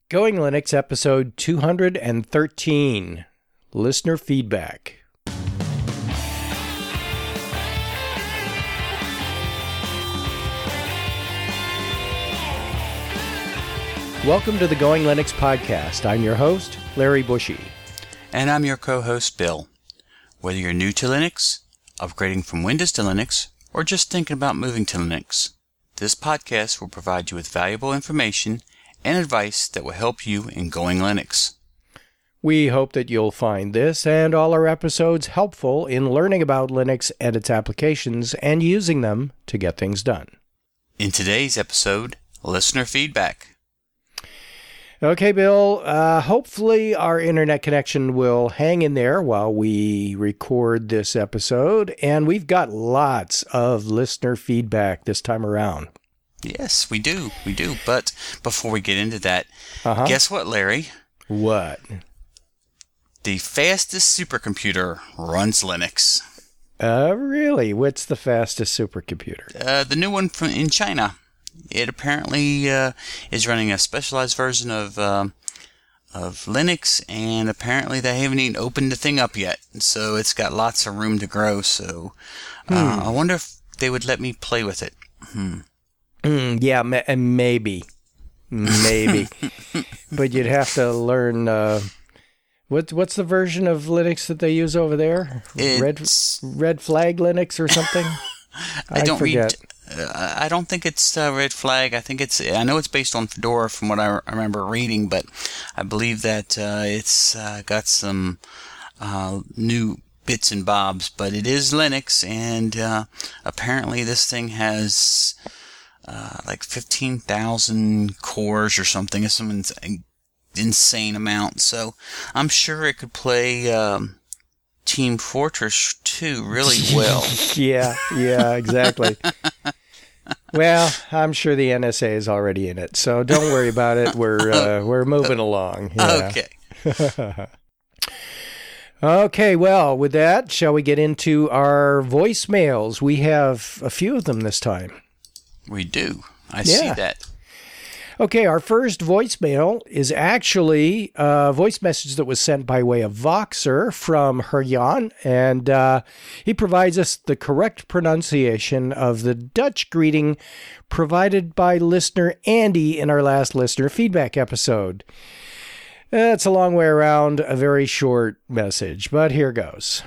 Going Linux episode 213, Listener Feedback. Welcome to the Going Linux podcast. I'm your host, Larry Bushy. And I'm your co-host, Bill. Whether you're new to Linux, upgrading from Windows to Linux, or just thinking about moving to Linux, this podcast will provide you with valuable information and advice that will help you in Going Linux. We hope that you'll find this and all our episodes helpful in learning about Linux and its applications and using them to get things done. In today's episode, listener feedback. Okay, Bill, hopefully our internet connection will hang in there while we record this episode, and we've got lots of listener feedback this time around. Yes, we do. But before we get into that, Guess what, Larry? What? The fastest supercomputer runs Linux. Really? What's the fastest supercomputer? The new one in China. It apparently is running a specialized version of Linux, and apparently they haven't even opened the thing up yet. So it's got lots of room to grow. So I wonder if they would let me play with it. Yeah, maybe. But you'd have to learn. What's the version of Linux that they use over there? Red Flag Linux or something? I forget. I don't think it's Red Flag. I know it's based on Fedora from what I remember reading, but I believe that it's got some new bits and bobs. But it is Linux, and apparently this thing has like 15,000 cores or something. It's some insane amount. So I'm sure it could play Team Fortress 2 really well. Yeah, exactly. Well, I'm sure the NSA is already in it, so don't worry about it. We're moving along. Yeah. Okay. Okay, well, with that, shall we get into our voicemails? We have a few of them this time. We do. I see that. Okay, our first voicemail is actually a voice message that was sent by way of Voxer from Herjan, and he provides us the correct pronunciation of the Dutch greeting provided by listener Andy in our last listener feedback episode. It's a long way around, a very short message, but here goes.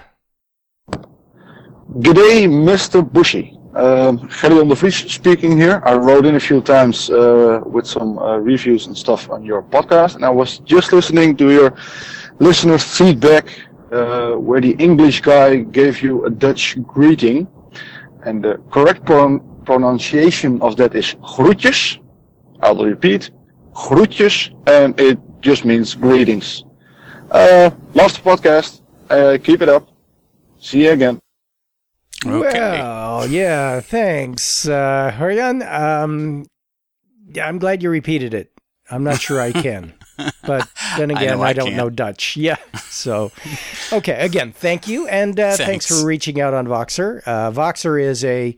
G'day, Mr. Bushy. Gerry de Vries speaking here. I wrote in a few times with some reviews and stuff on your podcast, and I was just listening to your listener feedback where the English guy gave you a Dutch greeting, and the correct pronunciation of that is groetjes. I'll repeat, groetjes, and it just means greetings. Love the podcast. Keep it up. See you again. Okay. Well, yeah, thanks, Herjan. I'm glad you repeated it. I'm not sure I can, but then again, I don't know Dutch. Yeah, so, okay, again, thank you, and thanks for reaching out on Voxer. Voxer is a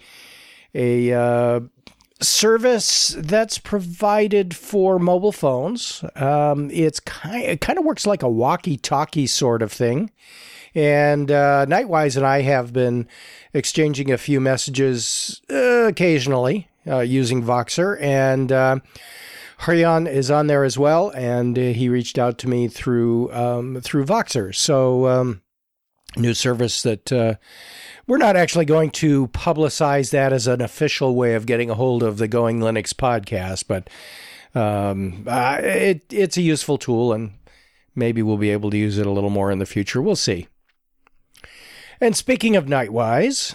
service that's provided for mobile phones. It kind of works like a walkie-talkie sort of thing. And Nightwise and I have been exchanging a few messages occasionally using Voxer, and Herjan is on there as well, and he reached out to me through Voxer. So new service that we're not actually going to publicize that as an official way of getting a hold of the Going Linux podcast, but it's a useful tool, and maybe we'll be able to use it a little more in the future. We'll see. And speaking of Nightwise...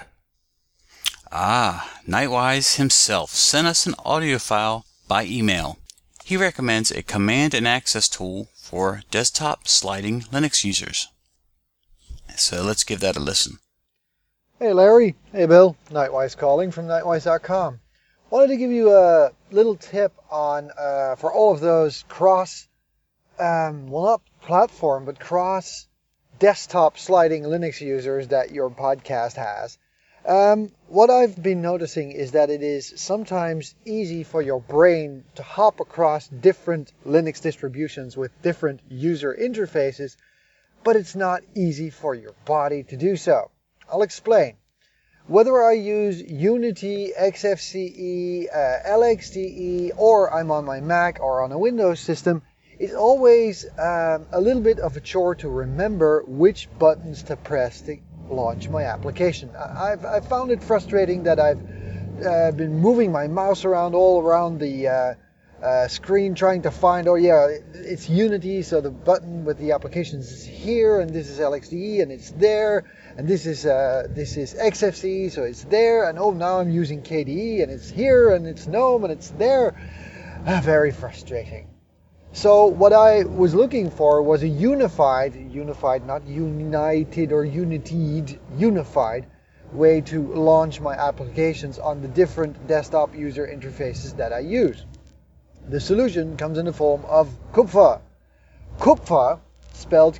Nightwise himself sent us an audio file by email. He recommends a command and access tool for desktop sliding Linux users. So let's give that a listen. Hey Larry, hey Bill, Nightwise calling from Nightwise.com. Wanted to give you a little tip on, for all of those cross, not platform, but cross desktop sliding Linux users that your podcast has. What I've been noticing is that it is sometimes easy for your brain to hop across different Linux distributions with different user interfaces, but it's not easy for your body to do so. I'll explain. Whether I use Unity, XFCE, LXDE, or I'm on my Mac or on a Windows system, it's always a little bit of a chore to remember which buttons to press to launch my application. I've found it frustrating that I've been moving my mouse around all around the screen trying to find, oh yeah, it's Unity, so the button with the applications is here, and this is LXDE and it's there, and this is XFCE, so it's there, and oh, now I'm using KDE and it's here, and it's GNOME and it's there. Very frustrating. So what I was looking for was a unified, not united or unified way to launch my applications on the different desktop user interfaces that I use. The solution comes in the form of Kupfer. Kupfer, spelled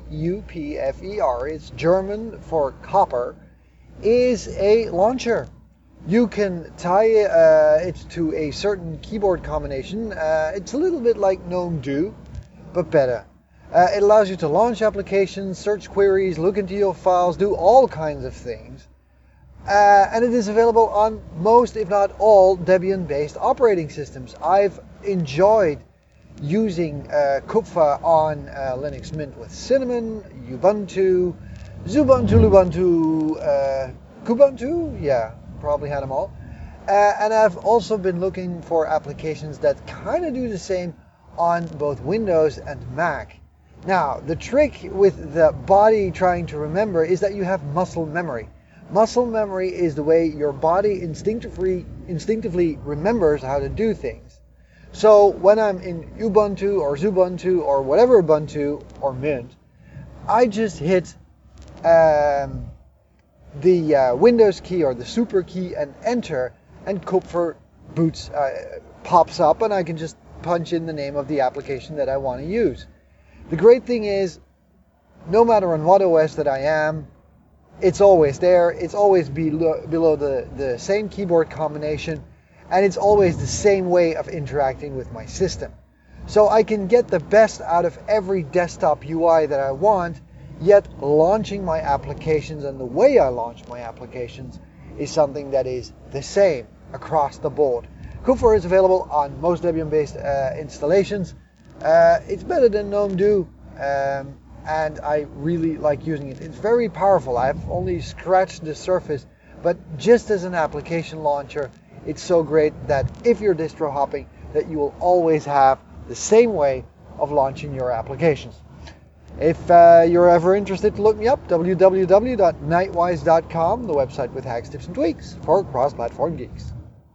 Kupfer, it's German for copper, is a launcher. You can tie it to a certain keyboard combination. It's a little bit like GNOME Do, but better. It allows you to launch applications, search queries, look into your files, do all kinds of things. And it is available on most, if not all, Debian-based operating systems. I've enjoyed using Kupfer on Linux Mint with Cinnamon, Ubuntu, Xubuntu, Lubuntu, Kubuntu, yeah. Probably had them all. And I've also been looking for applications that kind of do the same on both Windows and Mac. Now, the trick with the body trying to remember is that you have muscle memory. Muscle memory is the way your body instinctively remembers how to do things. So when I'm in Ubuntu or Xubuntu or whatever Ubuntu or Mint, I just hit the Windows key or the super key and enter, and Kupfer pops up, and I can just punch in the name of the application that I want to use. The great thing is, no matter on what OS that I am, it's always there, it's always below the same keyboard combination, and it's always the same way of interacting with my system. So I can get the best out of every desktop UI that I want, yet launching my applications and the way I launch my applications is something that is the same across the board. Kupfer is available on most Debian-based installations. It's better than GNOME Do, and I really like using it. It's very powerful. I've only scratched the surface, but just as an application launcher, it's so great that if you're distro hopping, that you will always have the same way of launching your applications. If you're ever interested to look me up, www.nightwise.com, the website with hacks, tips, and tweaks for cross-platform geeks.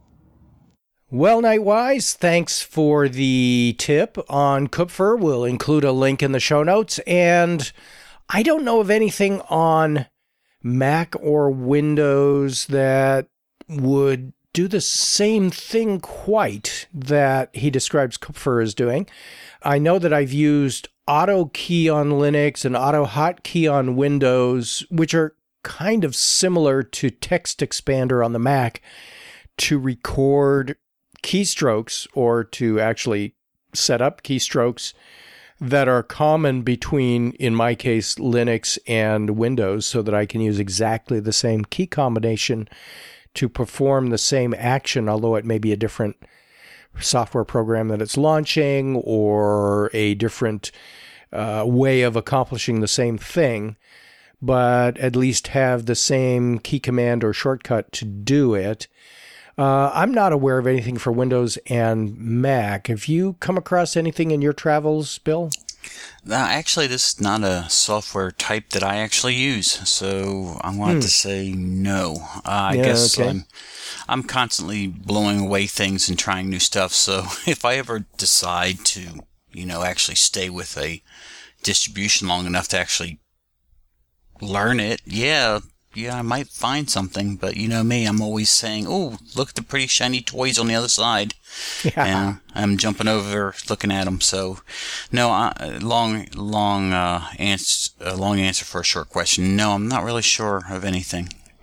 Well, Nightwise, thanks for the tip on Kupfer. We'll include a link in the show notes. And I don't know of anything on Mac or Windows that would do the same thing quite that he describes Kupfer as doing. I know that I've used AutoKey on Linux and AutoHotkey on Windows, which are kind of similar to TextExpander on the Mac, to record keystrokes or to actually set up keystrokes that are common between, in my case, Linux and Windows, so that I can use exactly the same key combination to perform the same action, although it may be a different software program that it's launching or a different way of accomplishing the same thing, but at least have the same key command or shortcut to do it. I'm not aware of anything for Windows and Mac. Have you come across anything in your travels, Bill? Actually, this is not a software type that I actually use, so I'm going to have to say no. I guess okay. I'm constantly blowing away things and trying new stuff, so if I ever decide to, actually stay with a distribution long enough to actually learn it, yeah, I might find something, but you know me, I'm always saying, oh, look at the pretty shiny toys on the other side. Yeah. And I'm jumping over looking at them. So, no, long answer for a short question. No, I'm not really sure of anything.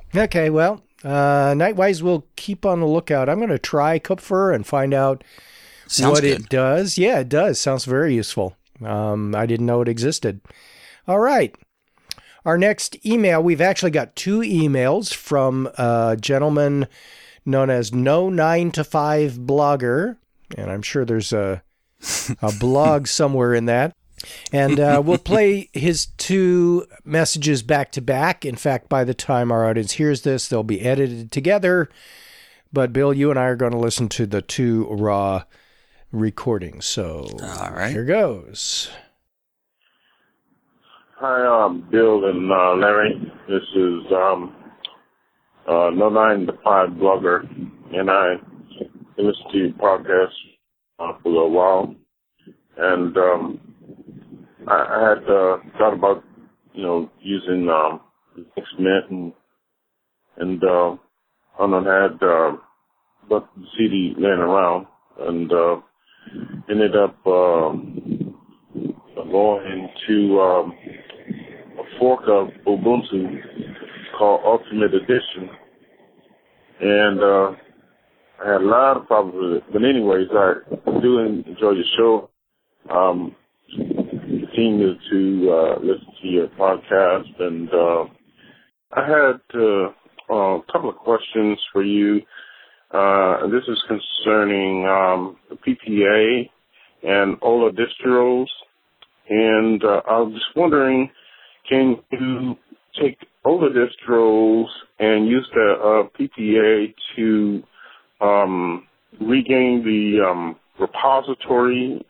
Okay, well, Nightwise will keep on the lookout. I'm going to try Kupfer and find out what good. it does. Yeah, it does. Sounds very useful. I didn't know it existed. All right. Our next email, we've actually got 2 emails from a gentleman known as No 9 to 5 Blogger, and I'm sure there's a blog somewhere in that. And we'll play his 2 messages back to back. In fact, by the time our audience hears this, they'll be edited together. But Bill, you and I are going to listen to the 2 raw recordings. So all right, here goes. Hi, Bill and Larry. This is No 9 to 5 Blogger, and I listened to your podcast for a little while, and I had thought about, using Mint and I had the CD laying around, and ended up going to a fork of Ubuntu called Ultimate Edition, and I had a lot of problems with it. But anyways, I do enjoy your show. Continue to listen to your podcast, and I had a couple of questions for you. This is concerning the PPA and Ola distros, and I was just wondering, can you take Ola distros and use the PPA to regain the repository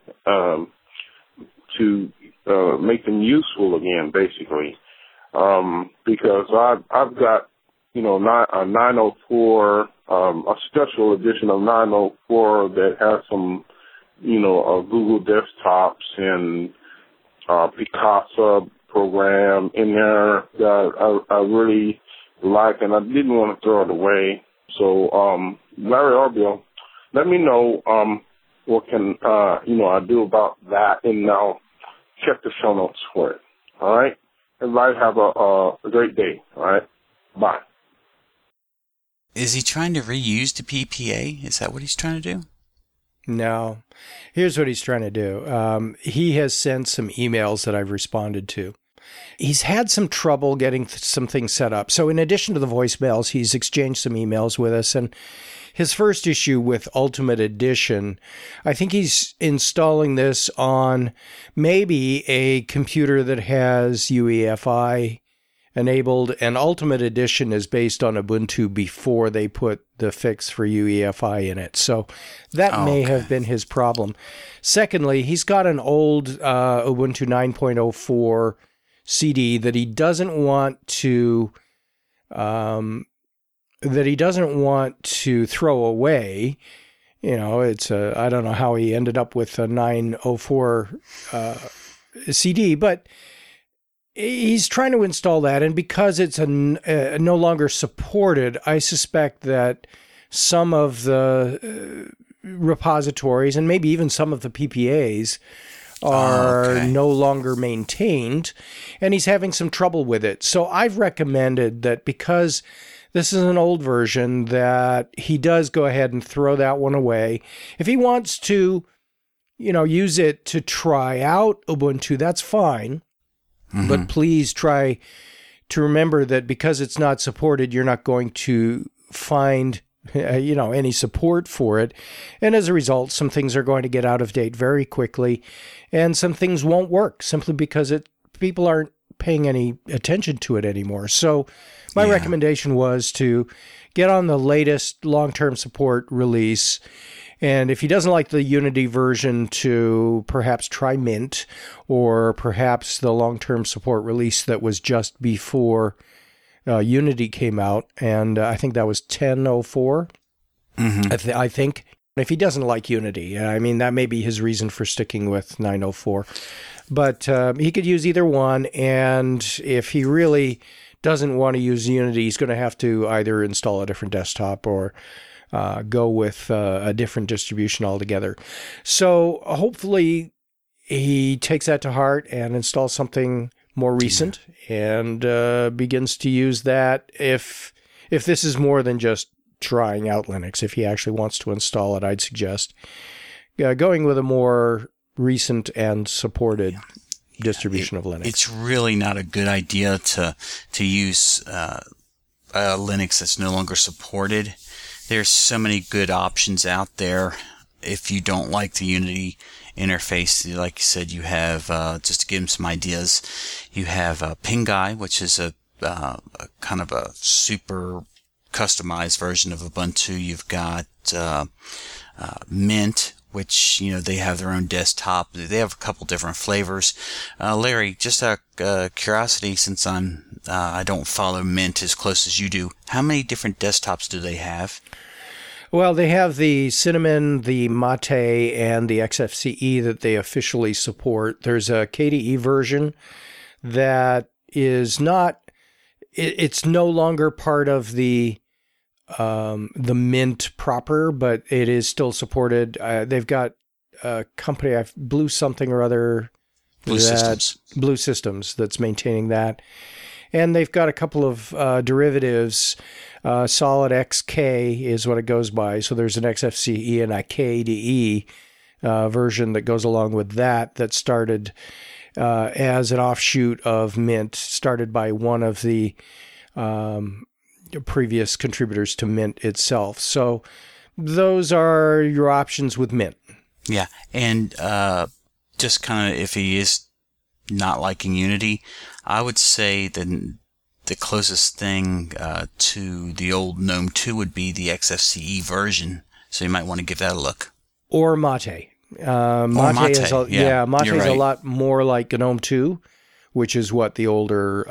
to make them useful again, basically? Because I've got, a 904, a special edition of 904 that has some, Google desktops and Picasa program in there that I really like, and I didn't want to throw it away. So, Larry or Bill, let me know what can I do about that, and I'll check the show notes for it. All right? Everybody have a great day. All right? Bye. Is he trying to reuse the PPA? Is that what he's trying to do? No. Here's what he's trying to do. He has sent some emails that I've responded to. He's had some trouble getting some things set up. So in addition to the voicemails, he's exchanged some emails with us. And his first issue with Ultimate Edition, I think he's installing this on maybe a computer that has UEFI enabled, and Ultimate Edition is based on Ubuntu before they put the fix for UEFI in it. So that may have been his problem. Secondly, he's got an old Ubuntu 9.04 CD that he doesn't want to throw away. It's I don't know how he ended up with a 904 CD, but he's trying to install that, and because it's no longer supported, I suspect that some of the repositories and maybe even some of the PPAs are no longer maintained, and he's having some trouble with it. So I've recommended that because this is an old version, that he does go ahead and throw that one away. If he wants to, use it to try out Ubuntu, that's fine. Mm-hmm. But please try to remember that because it's not supported, you're not going to find, any support for it. And as a result, some things are going to get out of date very quickly, and some things won't work simply because people aren't paying any attention to it anymore. So my recommendation was to get on the latest long-term support release. And if he doesn't like the Unity version, to perhaps try Mint, or perhaps the long-term support release that was just before Unity came out. And I think that was 10.04. Mm-hmm. I think. If he doesn't like Unity, that may be his reason for sticking with 9.04. But he could use either one. And if he really doesn't want to use Unity, he's going to have to either install a different desktop or go with a different distribution altogether. So hopefully he takes that to heart and installs something more recent and begins to use that. If if this is more than just trying out Linux, if he actually wants to install it, I'd suggest going with a more recent and supported distribution of Linux. It's really not a good idea to use Linux that's no longer supported. There's so many good options out there. If you don't like the Unity interface, like you said, you have, just to give them some ideas, you have Pinguy, which is a kind of a super customized version of Ubuntu. You've got Mint, which, they have their own desktop. They have a couple different flavors. Larry, just out of curiosity, since I don't follow Mint as close as you do, how many different desktops do they have? Well, they have the Cinnamon, the Mate, and the XFCE that they officially support. There's a KDE version that is not, it's no longer part of the Mint proper, but it is still supported. They've got a company, Blue something or other. Blue Systems. Blue Systems that's maintaining that. And they've got a couple of derivatives. Solid XK is what it goes by. So there's an XFCE and a KDE version that goes along with that started as an offshoot of Mint, started by one of the previous contributors to Mint itself. So those are your options with Mint. Yeah, and just kind of if he is not liking Unity, I would say that the closest thing to the old GNOME 2 would be the XFCE version. So you might want to give that a look. Or Mate. Mate is Mate is a lot more like GNOME 2, which is what the older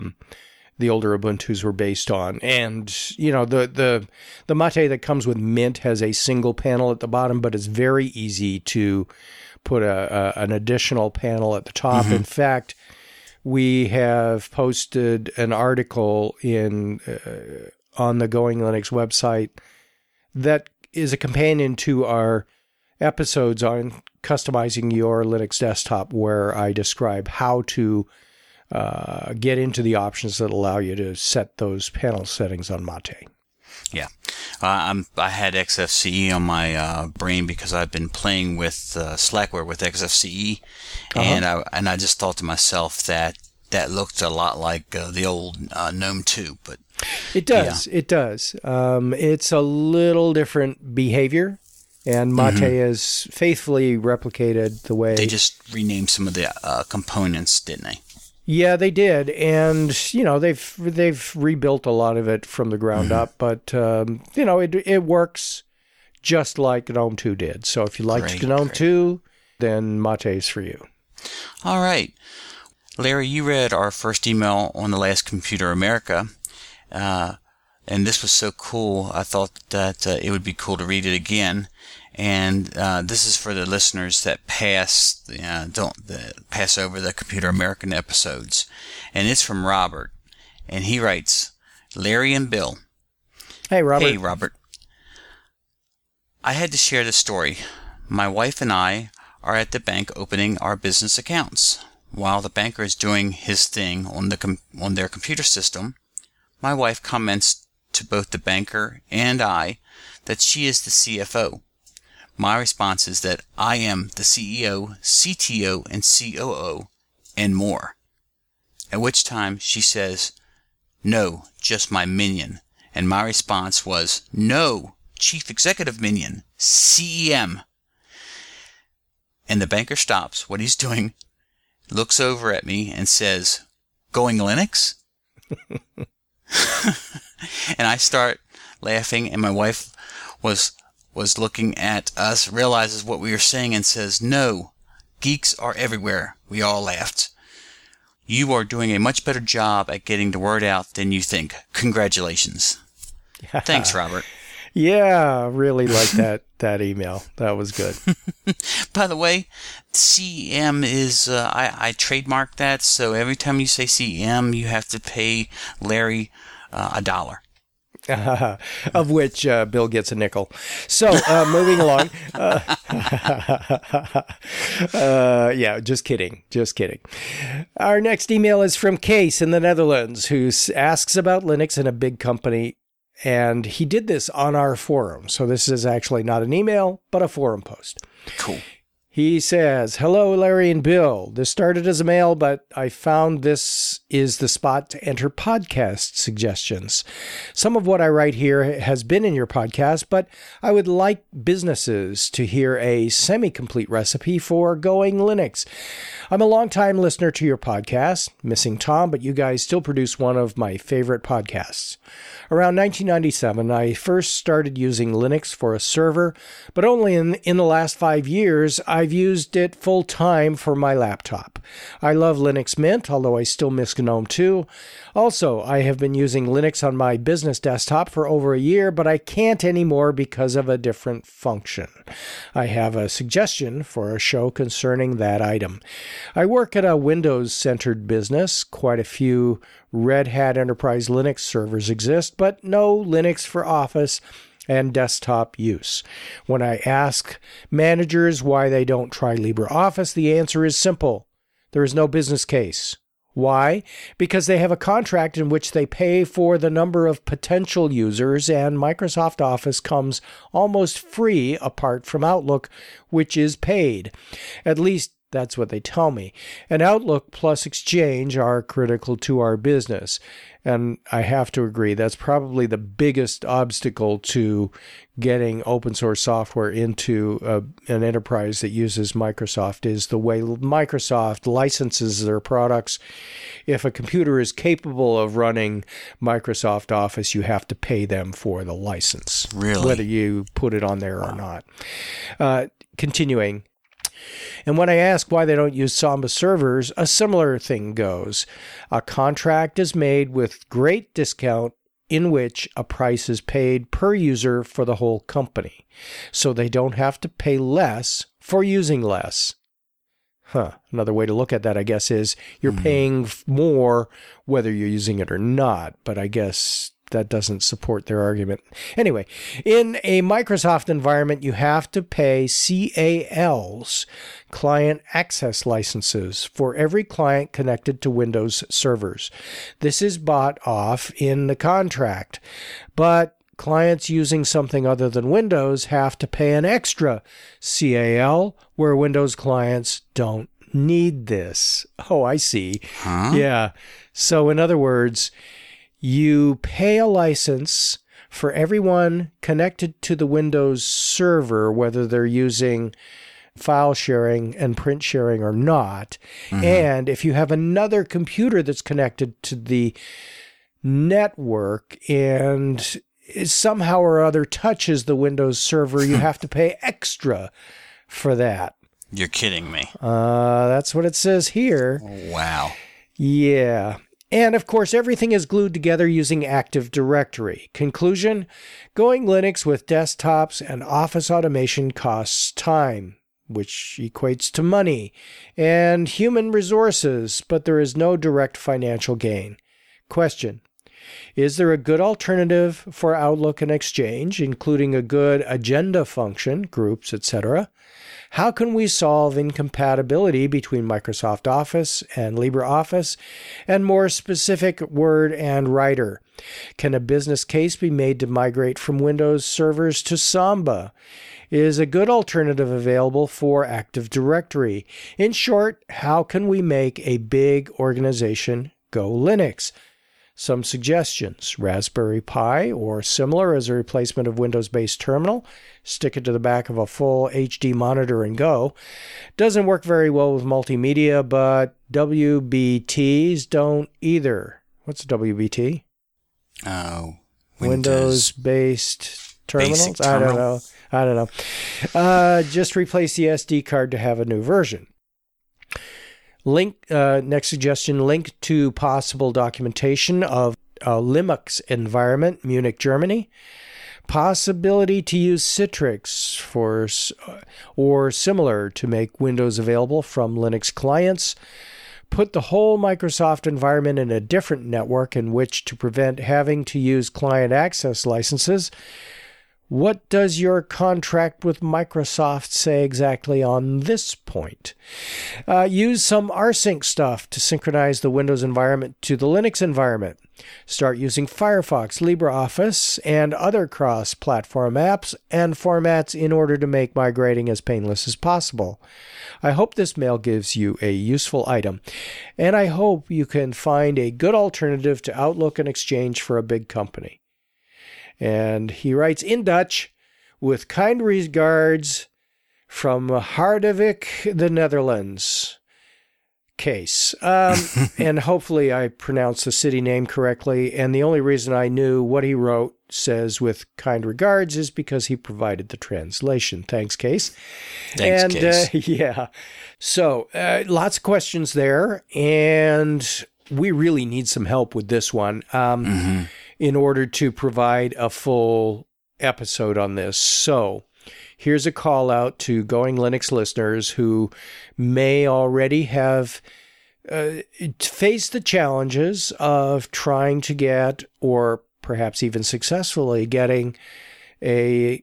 Ubuntus were based on. And the Mate that comes with Mint has a single panel at the bottom, but it's very easy to put an additional panel at the top. In fact, we have posted an article on the Going Linux website that is a companion to our episodes on customizing your Linux desktop, where I describe how to get into the options that allow you to set those panel settings on Mate. Yeah. I had XFCE on my brain because I've been playing with Slackware with XFCE, and I just thought to myself that looked a lot like the old GNOME 2. But it does. Yeah. It does. It's a little different behavior, and Mate is faithfully replicated the way... They just renamed some of the components, didn't they? Yeah, they did, and they've rebuilt a lot of it from the ground up. But it works just like GNOME 2 did. So if you liked GNOME 2, then Mate is for you. All right, Larry, you read our first email on the last Computer America, and this was so cool. I thought that it would be cool to read it again. And this is for the listeners that pass over the Computer American episodes. And it's from Robert. And he writes, Larry and Bill. Hey, Robert. Hey, Robert. I had to share this story. My wife and I are at the bank opening our business accounts. While the banker is doing his thing on their computer system, my wife comments to both the banker and I that she is the CFO. My response is that I am the CEO, CTO, and COO, and more. At which time she says, no, just my minion. And my response was, no, Chief Executive Minion, CEM. And the banker stops what he's doing, looks over at me, and says, Going Linux? And I start laughing, and my wife was looking at us, realizes what we were saying, and says, no, geeks are everywhere. We all laughed. You are doing a much better job at getting the word out than you think. Congratulations. Thanks, Robert. Yeah, really like that email. That was good. By the way, CEM is, I trademarked that, so every time you say CEM, you have to pay Larry $1. Of which Bill gets a nickel. So, moving along. Yeah, just kidding. Just kidding. Our next email is from Case in the Netherlands, who asks about Linux in a big company And he did this on our forum. So this is actually not an email, but a forum post. Cool. He says, "Hello, Larry and Bill. This started as a mail, but I found this is the spot to enter podcast suggestions. Some of what I write here has been in your podcast, but I would like businesses to hear a semi-complete recipe for going Linux. I'm a longtime listener to your podcast, missing Tom, but you guys still produce one of my favorite podcasts. Around 1997, I first started using Linux for a server, but only in the last 5 years, I've used it full time for my laptop. I love Linux Mint, although I still miss GNOME 2. Also, I have been using Linux on my business desktop for over a year, but I can't anymore because of a different function. I have a suggestion for a show concerning that item. I work at a Windows-centered business. Quite a few Red Hat Enterprise Linux servers exist, but no Linux for Office and desktop use. When I ask managers why they don't try LibreOffice, the answer is simple. There is no business case. Why? Because they have a contract in which they pay for the number of potential users, and Microsoft Office comes almost free apart from Outlook, which is paid. At least that's what they tell me. And Outlook plus Exchange are critical to our business. And I have to agree, that's probably the biggest obstacle to getting open source software into an enterprise that uses Microsoft is the way Microsoft licenses their products. If a computer is capable of running Microsoft Office, you have to pay them for the license. Really? Whether you put it on there or not. Continuing. And when I ask why they don't use Samba servers, a similar thing goes. A contract is made with great discount in which a price is paid per user for the whole company. So they don't have to pay less for using less. Another way to look at that, I guess, is you're paying more whether you're using it or not. But I guess that doesn't support their argument. Anyway, in a Microsoft environment, you have to pay CALs, client access licenses, for every client connected to Windows servers. This is bought off in the contract, but clients using something other than Windows have to pay an extra CAL, where Windows clients don't need this. Oh, I see. Yeah. So in other words, you pay a license for everyone connected to the Windows server, whether they're using file sharing and print sharing or not. And if you have another computer that's connected to the network and somehow or other touches the Windows server, you have to pay extra for that. You're kidding me. That's what it says here. Wow. Yeah. And of course, everything is glued together using Active Directory. Conclusion, going Linux with desktops and Office automation costs time, which equates to money, and human resources, but there is no direct financial gain. Question, is there a good alternative for Outlook and Exchange, including a good agenda function, groups, etc.? How can we solve incompatibility between Microsoft Office and LibreOffice, and more specific, Word and Writer? Can a business case be made to migrate from Windows servers to Samba? Is a good alternative available for Active Directory? In short, how can we make a big organization go Linux? Some suggestions: Raspberry Pi or similar as a replacement of Windows-based terminal. Stick it to the back of a full HD monitor and go. Doesn't work very well with multimedia, but WBTs don't either. What's WBT? Oh, Windows-based terminals? I don't know. Just replace the SD card to have a new version. Next suggestion, link to possible documentation of a Linux environment, Munich, Germany. Possibility to use Citrix or similar to make Windows available from Linux clients. Put the whole Microsoft environment in a different network in which to prevent having to use client access licenses. What does your contract with Microsoft say exactly on this point? Use some rsync stuff to synchronize the Windows environment to the Linux environment. Start using Firefox, LibreOffice, and other cross-platform apps and formats in order to make migrating as painless as possible. I hope this mail gives you a useful item, and I hope you can find a good alternative to Outlook and Exchange for a big company. And he writes in Dutch, with kind regards from Harderwijk, the Netherlands. Case. And hopefully I pronounced the city name correctly. And the only reason I knew what he wrote says with kind regards is because he provided the translation. Thanks, Case. Thanks, Case. Yeah. So lots of questions there. And we really need some help with this one. In order to provide a full episode on this. So here's a call out to Going Linux listeners who may already have faced the challenges of trying to get, or perhaps even successfully getting, a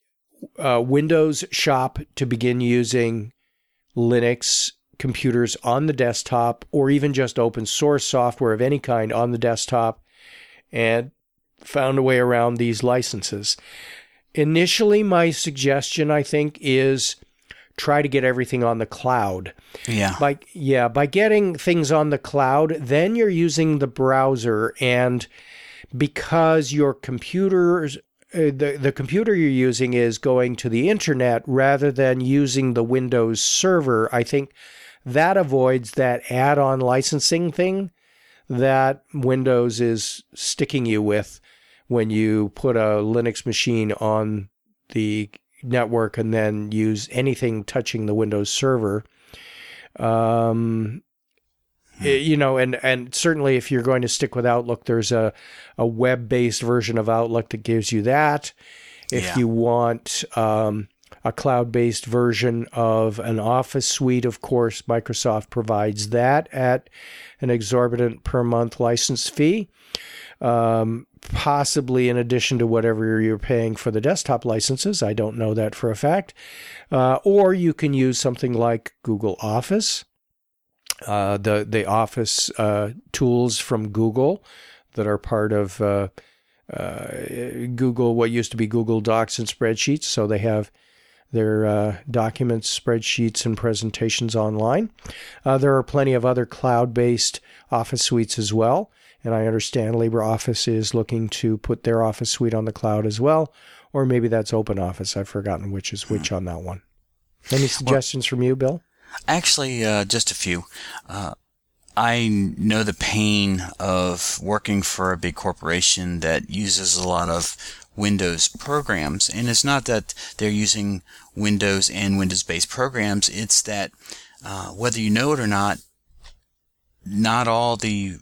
Windows shop to begin using Linux computers on the desktop, or even just open source software of any kind on the desktop, and found a way around these licenses. Initially, my suggestion, I think, is try to get everything on the cloud. Yeah. By getting things on the cloud, then you're using the browser, and because your computer's the computer you're using is going to the internet rather than using the Windows server, I think that avoids that add-on licensing thing that Windows is sticking you with when you put a Linux machine on the network and then use anything touching the Windows server. And certainly if you're going to stick with Outlook, there's a web-based version of Outlook that gives you that. If you want a cloud-based version of an Office suite, of course, Microsoft provides that at an exorbitant per-month license fee, possibly in addition to whatever you're paying for the desktop licenses. I don't know that for a fact. Or you can use something like Google Office, the Office tools from Google that are part of Google, what used to be Google Docs and spreadsheets. So they have their documents, spreadsheets, and presentations online. There are plenty of other cloud-based Office suites as well, and I understand LibreOffice is looking to put their Office suite on the cloud as well, or maybe that's OpenOffice. I've forgotten which is which on that one. Any suggestions from you, Bill? Actually, just a few. I know the pain of working for a big corporation that uses a lot of Windows programs, and it's not that they're using Windows and Windows-based programs, it's that whether you know it or not all the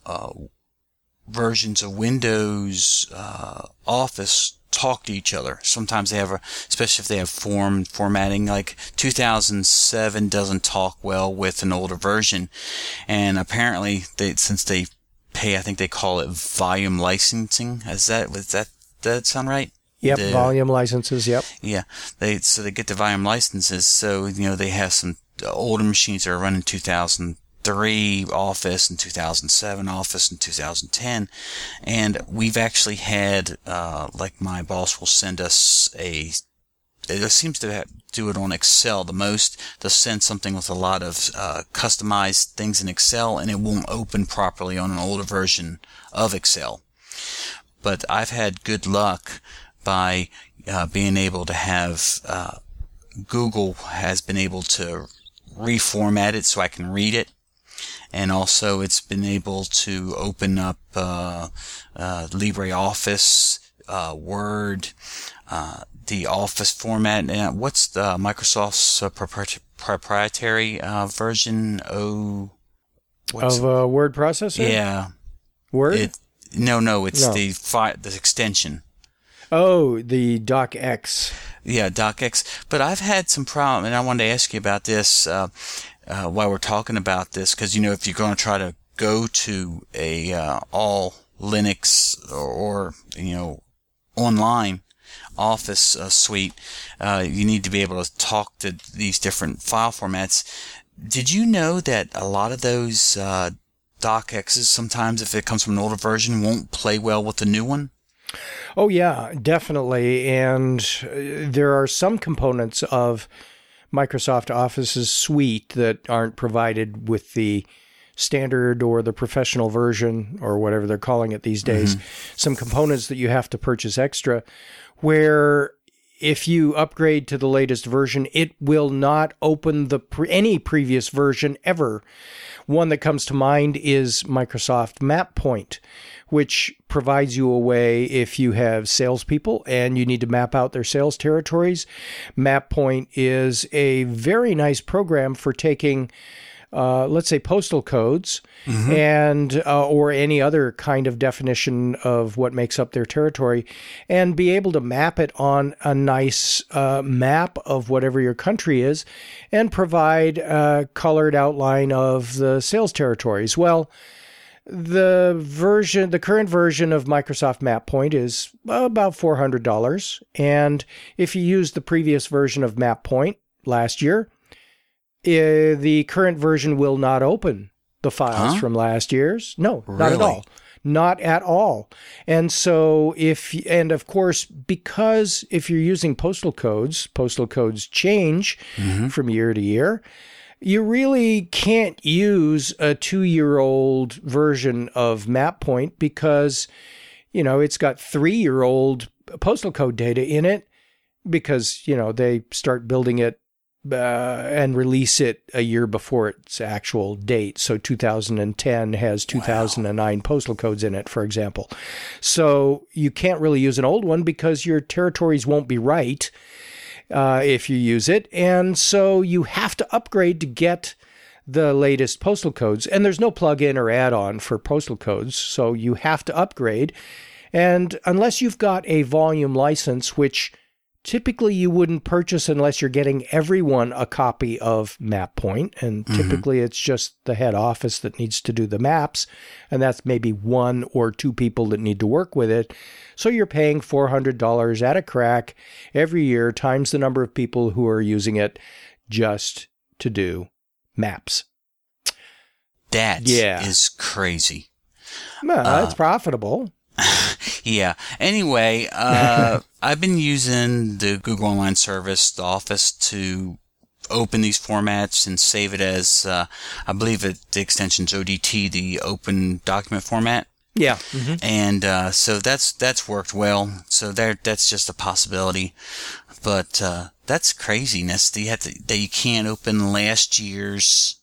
versions of Windows Office talk to each other. Sometimes they have, especially if they have formatting, like 2007 doesn't talk well with an older version, and apparently since they pay, I think they call it volume licensing. Does that sound right? Yep, volume licenses. Yep. Yeah, they get the volume licenses. So they have some older machines that are running 2003 Office and 2007 Office and 2010, and we've actually had like my boss will send us it seems to do it on Excel the most. They'll send something with a lot of customized things in Excel, and it won't open properly on an older version of Excel. But I've had good luck by being able to have Google has been able to reformat it so I can read it. And also it's been able to open up LibreOffice, Word, the Office format. And what's the Microsoft's proprietary version? Of word processor? Yeah. Word? No, it's the extension. Oh, the DocX. Yeah, DocX. But I've had some problem, and I wanted to ask you about this while we're talking about this, because if you're going to try to go to a all Linux or online, Office suite, you need to be able to talk to these different file formats. Did you know that a lot of those DocXs, sometimes if it comes from an older version, won't play well with the new one? Oh, yeah, definitely. And there are some components of Microsoft Office's suite that aren't provided with the standard or the professional version or whatever they're calling it these days. Some components that you have to purchase extra, where if you upgrade to the latest version, it will not open any previous version ever. One that comes to mind is Microsoft MapPoint, which provides you a way if you have salespeople and you need to map out their sales territories. MapPoint is a very nice program for taking let's say postal codes and or any other kind of definition of what makes up their territory, and be able to map it on a nice map of whatever your country is, and provide a colored outline of the sales territories. Well, the current version of Microsoft MapPoint is about $400, and if you use the previous version of MapPoint last year, the current version will not open the files from last year's. No, not at all. Not at all. And so and of course, because if you're using postal codes change from year to year. You really can't use a 2-year-old version of MapPoint because, it's got 3-year-old postal code data in it because, they start building it and release it a year before its actual date. So 2010 has 2009 postal codes in it, for example. So you can't really use an old one because your territories won't be right if you use it. And so you have to upgrade to get the latest postal codes. And there's no plug-in or add-on for postal codes, so you have to upgrade. And unless you've got a volume license, which typically you wouldn't purchase unless you're getting everyone a copy of MapPoint, and typically it's just the head office that needs to do the maps, and that's maybe 1 or 2 people that need to work with it. So you're paying $400 at a crack every year times the number of people who are using it just to do maps. That is crazy. Well, it's profitable. Yeah. Anyway, I've been using the Google Online Service, the Office, to open these formats and save it as, I believe the extension's ODT, the Open Document Format. Yeah. And so that's worked well. So that's just a possibility. But that's craziness that you can't open last year's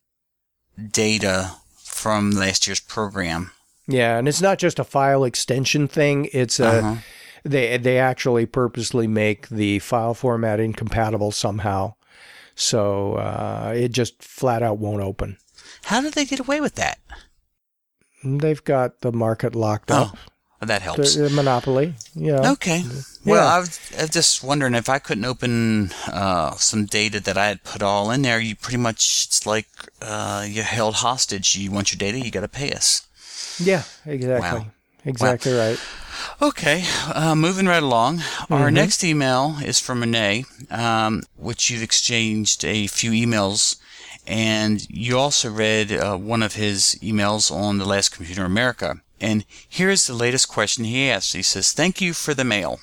data from last year's program. Yeah, and it's not just a file extension thing. It's they actually purposely make the file format incompatible somehow. So it just flat out won't open. How did they get away with that? They've got the market locked up. Oh, that helps. The monopoly. Okay. Well, I was just wondering if I couldn't open some data that I had put all in there. You pretty much, it's like you're held hostage. You want your data, you got to pay us. Yeah, exactly. Wow. Exactly right. Okay, moving right along. Our next email is from Renee, which you've exchanged a few emails, and you also read one of his emails on the last Computer America. And here is the latest question he asked. He says, "Thank you for the mail.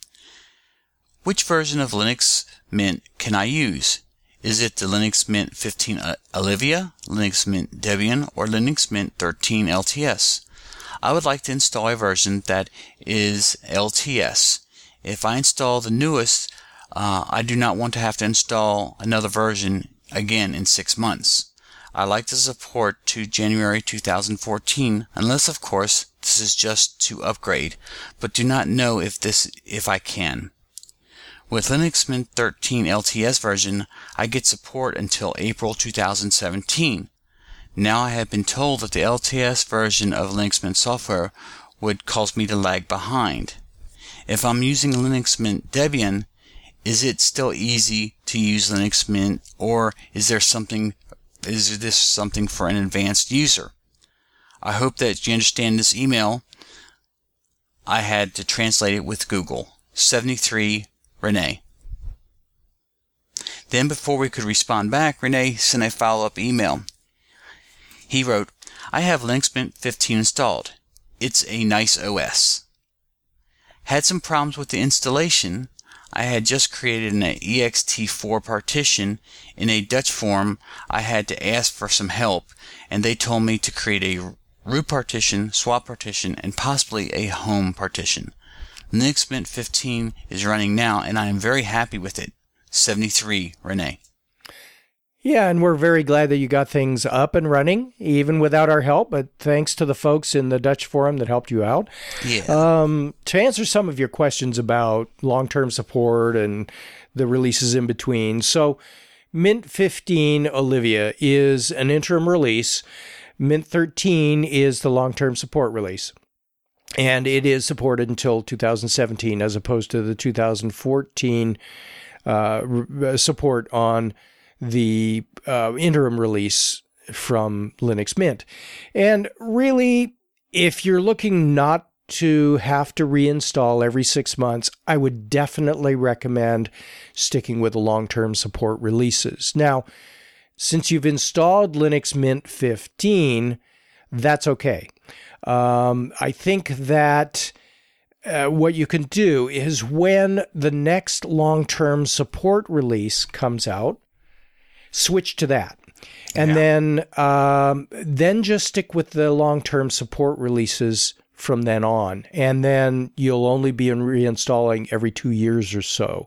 Which version of Linux Mint can I use? Is it the Linux Mint 15 Olivia, Linux Mint Debian, or Linux Mint 13 LTS? I would like to install a version that is LTS. If I install the newest, I do not want to have to install another version again in 6 months. I like the support to January 2014, unless of course this is just to upgrade, but do not know if I can. With Linux Mint 13 LTS version, I get support until April 2017. Now I have been told that the LTS version of Linux Mint software would cause me to lag behind. If I'm using Linux Mint Debian, is it still easy to use Linux Mint, or is this something for an advanced user? I hope that you understand this email. I had to translate it with Google. 73 Renee. Then before we could respond back, Renee sent a follow-up email. He wrote, I have Linux Mint 15 installed. It's a nice OS. Had some problems with the installation. I had just created an ext4 partition in a Dutch forum. I had to ask for some help, and they told me to create a root partition, swap partition, and possibly a home partition. Linux Mint 15 is running now, and I am very happy with it. 73 Renee. Yeah, and we're very glad that you got things up and running, even without our help, but thanks to the folks in the Dutch forum that helped you out. Yeah. To answer some of your questions about long-term support and the releases in between, so Mint 15 Olivia is an interim release. Mint 13 is the long-term support release. And it is supported until 2017 as opposed to the 2014 support on the interim release from Linux Mint. And really, if you're looking not to have to reinstall every 6 months, I would definitely recommend sticking with the long-term support releases. Now, since you've installed Linux Mint 15, that's okay. I think that what you can do is when the next long-term support release comes out, switch to that. And then just stick with the long-term support releases from then on. And then you'll only be reinstalling every 2 years or so.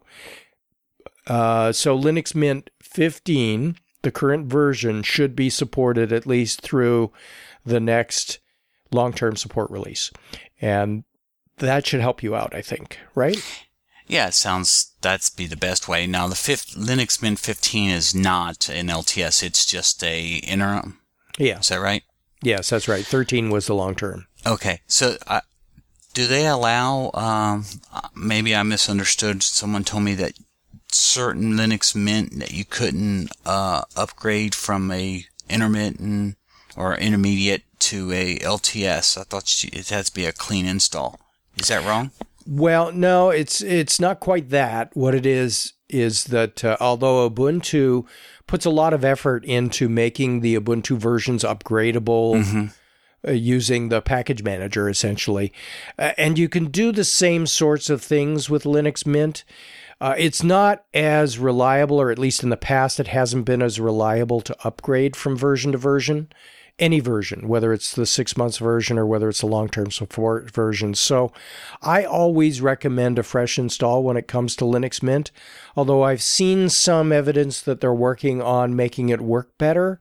So Linux Mint 15, the current version, should be supported at least through the next long-term support release. And that should help you out, I think, right? Yeah, it sounds that'd be the best way. Now, the Linux Mint 15 is not an LTS. It's just a interim. Yeah. Is that right? Yes, that's right. 13 was the long term. Okay. So do they allow, maybe I misunderstood. Someone told me that certain Linux Mint that you couldn't upgrade from a intermittent or intermediate to a LTS. I thought it had to be a clean install. Is that wrong? Well, no, it's not quite that. What it is that although Ubuntu puts a lot of effort into making the Ubuntu versions upgradable using the package manager, essentially, and you can do the same sorts of things with Linux Mint, it's not as reliable, or at least in the past, it hasn't been as reliable to upgrade from version to version. Any version, whether it's the 6 months version or whether it's a long-term support version. So I always recommend a fresh install when it comes to Linux Mint, although I've seen some evidence that they're working on making it work better.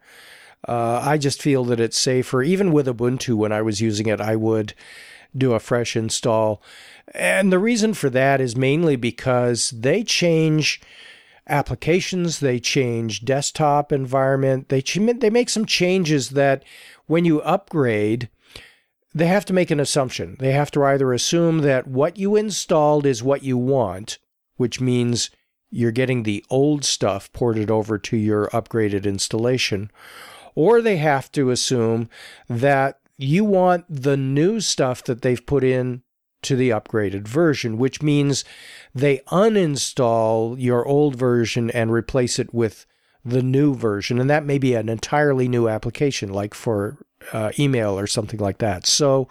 I just feel that it's safer. Even with Ubuntu, when I was using it, I would do a fresh install. And the reason for that is mainly because they change applications, they change desktop environment, they make some changes that when you upgrade, they have to make an assumption. They have to either assume that what you installed is what you want, which means you're getting the old stuff ported over to your upgraded installation, or they have to assume that you want the new stuff that they've put in to the upgraded version, which means they uninstall your old version and replace it with the new version. And that may be an entirely new application, like for email or something like that. So,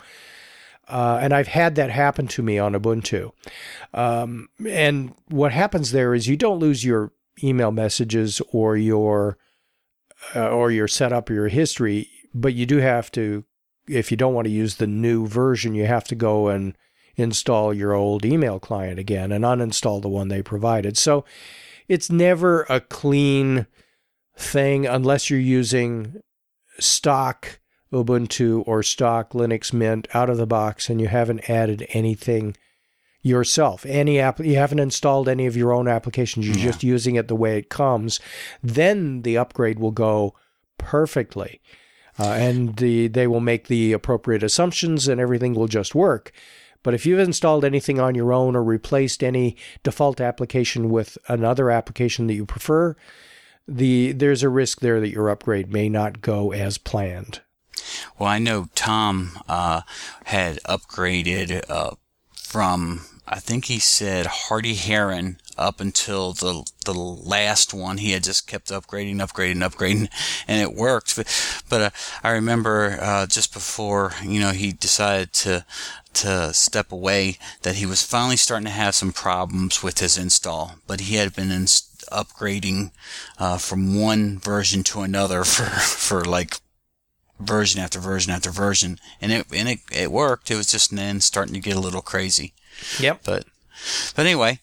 and I've had that happen to me on Ubuntu. And what happens there is you don't lose your email messages or your setup or your history, but you do have to, if you don't want to use the new version, you have to go and install your old email client again and uninstall the one they provided. So it's never a clean thing unless you're using stock Ubuntu or stock Linux Mint out of the box and you haven't added anything yourself. You haven't installed any of your own applications. You're just using it the way it comes. Then the upgrade will go perfectly. And they will make the appropriate assumptions and everything will just work. But if you've installed anything on your own or replaced any default application with another application that you prefer, there's a risk there that your upgrade may not go as planned. Well, I know Tom had upgraded from I think he said Hardy Heron up until the last one. He had just kept upgrading, and it worked. But I remember just before he decided to step away, that he was finally starting to have some problems with his install. But he had been upgrading from one version to another for like version after version after version, and it worked. It was just then starting to get a little crazy. Yep. But anyway.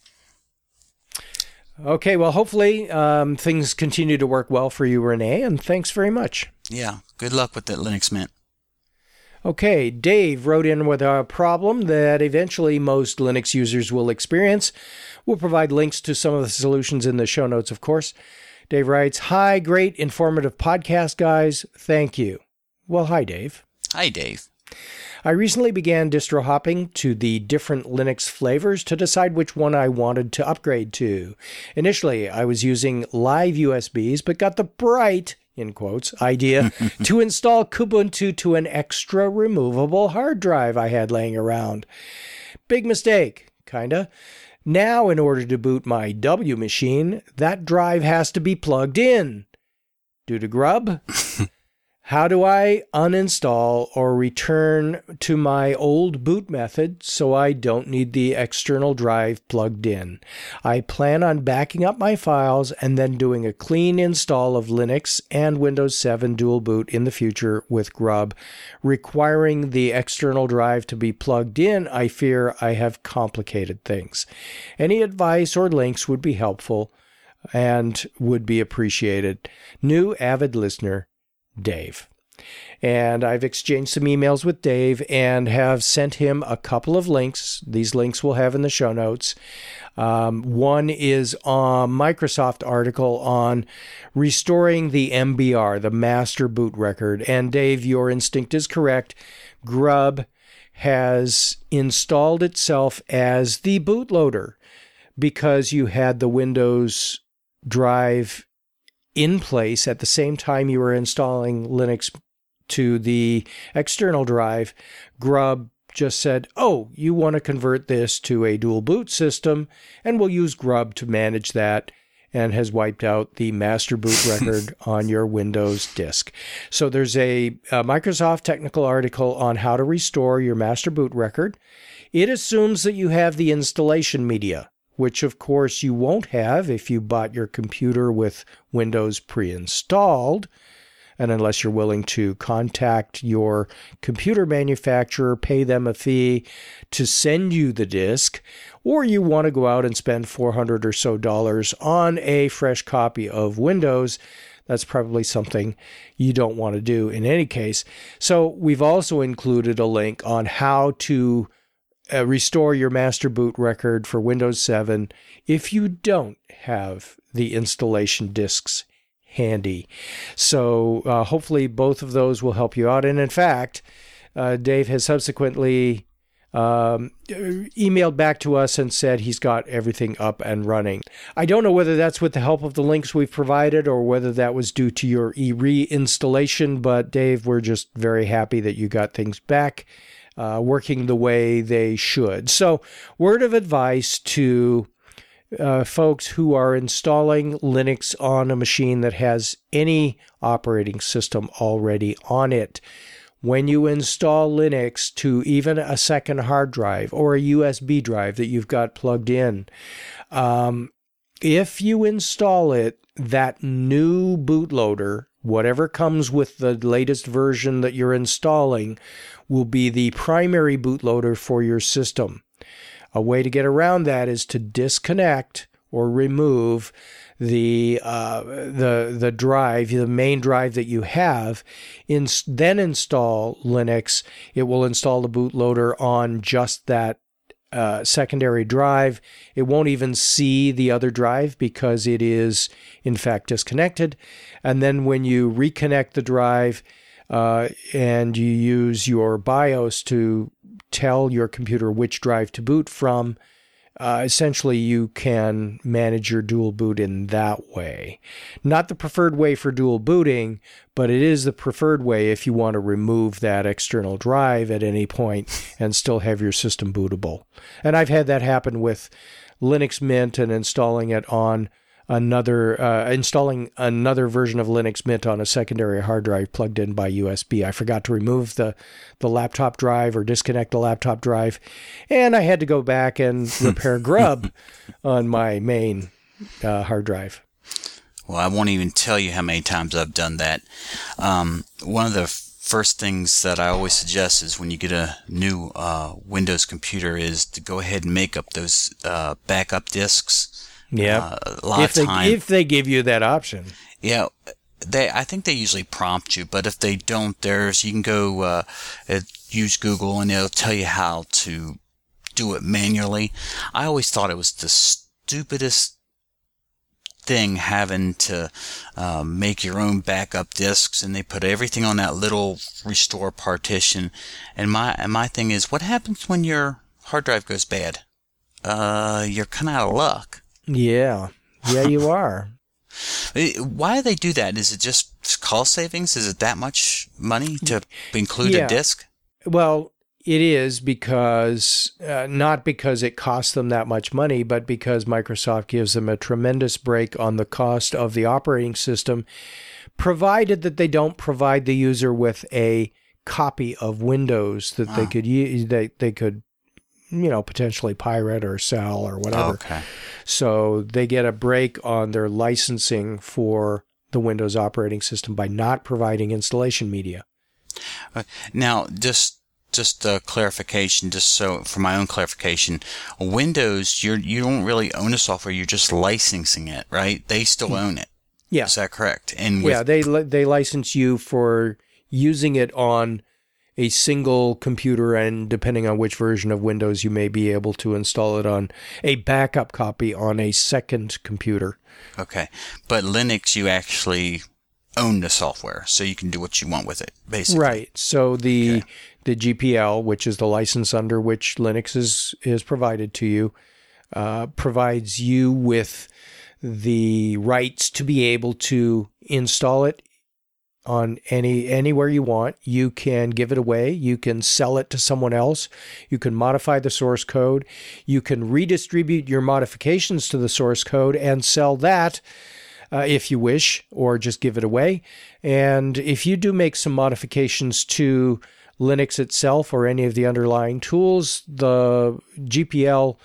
Okay, well, hopefully things continue to work well for you, Renee, and thanks very much. Yeah, good luck with that Linux Mint. Okay, Dave wrote in with a problem that eventually most Linux users will experience. We'll provide links to some of the solutions in the show notes, of course. Dave writes, "Hi, great informative podcast, guys. Thank you." Well, hi, Dave. Hi, Dave. I recently began distro hopping to the different Linux flavors to decide which one I wanted to upgrade to. Initially, I was using live USBs, but got the bright, in quotes, idea to install Kubuntu to an extra removable hard drive I had laying around. Big mistake, kinda. Now, in order to boot my W machine, that drive has to be plugged in. Due to Grub? How do I uninstall or return to my old boot method so I don't need the external drive plugged in? I plan on backing up my files and then doing a clean install of Linux and Windows 7 dual boot in the future with Grub. Requiring the external drive to be plugged in, I fear I have complicated things. Any advice or links would be helpful and would be appreciated. New avid listener, Dave. And I've exchanged some emails with Dave and have sent him a couple of links. These links we'll have in the show notes. One is a Microsoft article on restoring the MBR, the master boot record. And Dave, your instinct is correct. Grub has installed itself as the bootloader because you had the Windows drive in place at the same time you were installing Linux to the external drive. Grub just said, oh, you want to convert this to a dual boot system, and we'll use Grub to manage that, and has wiped out the master boot record on your Windows disk. So there's a Microsoft technical article on how to restore your master boot record. It assumes that you have the installation media, which of course you won't have if you bought your computer with Windows pre-installed, and unless you're willing to contact your computer manufacturer, pay them a fee to send you the disk, or you want to go out and spend $400 or so on a fresh copy of Windows. That's probably something you don't want to do in any case. So we've also included a link on how to restore your master boot record for Windows 7 if you don't have the installation disks handy. So hopefully both of those will help you out. And in fact, Dave has subsequently emailed back to us and said he's got everything up and running. I don't know whether that's with the help of the links we've provided or whether that was due to your reinstallation, but Dave, we're just very happy that you got things back working the way they should. So, word of advice to folks who are installing Linux on a machine that has any operating system already on it. When you install Linux to even a second hard drive or a USB drive that you've got plugged in, if you install it, that new bootloader, whatever comes with the latest version that you're installing, will be the primary bootloader for your system. A way to get around that is to disconnect or remove the drive, the main drive that you have, then install Linux. It will install the bootloader on just that secondary drive. It won't even see the other drive because it is in fact disconnected. And then when you reconnect the drive and you use your BIOS to tell your computer which drive to boot from, essentially you can manage your dual boot in that way. Not the preferred way for dual booting, but it is the preferred way if you want to remove that external drive at any point and still have your system bootable. And I've had that happen with Linux Mint and installing it on installing another version of Linux Mint on a secondary hard drive plugged in by USB. I forgot to remove the laptop drive or disconnect the laptop drive, and I had to go back and repair Grub on my main hard drive. Well, I won't even tell you how many times I've done that. One of the first things that I always suggest is when you get a new Windows computer is to go ahead and make up those backup disks. Yeah, a lot of time. If they give you that option. Yeah, I think they usually prompt you, but if they don't, you can go use Google and it'll tell you how to do it manually. I always thought it was the stupidest thing having to make your own backup disks, and they put everything on that little restore partition. And my thing is, what happens when your hard drive goes bad? You're kind of out of luck. Yeah, you are. Why do they do that? Is it just cost savings? Is it that much money to include a disk? Well, it is because, not because it costs them that much money, but because Microsoft gives them a tremendous break on the cost of the operating system, provided that they don't provide the user with a copy of Windows that they could use, they could potentially pirate or sell or whatever. Okay. So they get a break on their licensing for the Windows operating system by not providing installation media. Now, just a clarification, just so for my own clarification, Windows, you don't really own the software; you're just licensing it, right? They still own it. Yeah, is that correct? And they license you for using it on a single computer, and depending on which version of Windows, you may be able to install it on a backup copy on a second computer. Okay. But Linux, you actually own the software, so you can do what you want with it, basically. Right. So the GPL, which is the license under which Linux is provided to you, provides you with the rights to be able to install it on anywhere you want. You can give it away. You can sell it to someone else. You can modify the source code. You can redistribute your modifications to the source code and sell that if you wish, or just give it away. And if you do make some modifications to Linux itself or any of the underlying tools, the GPL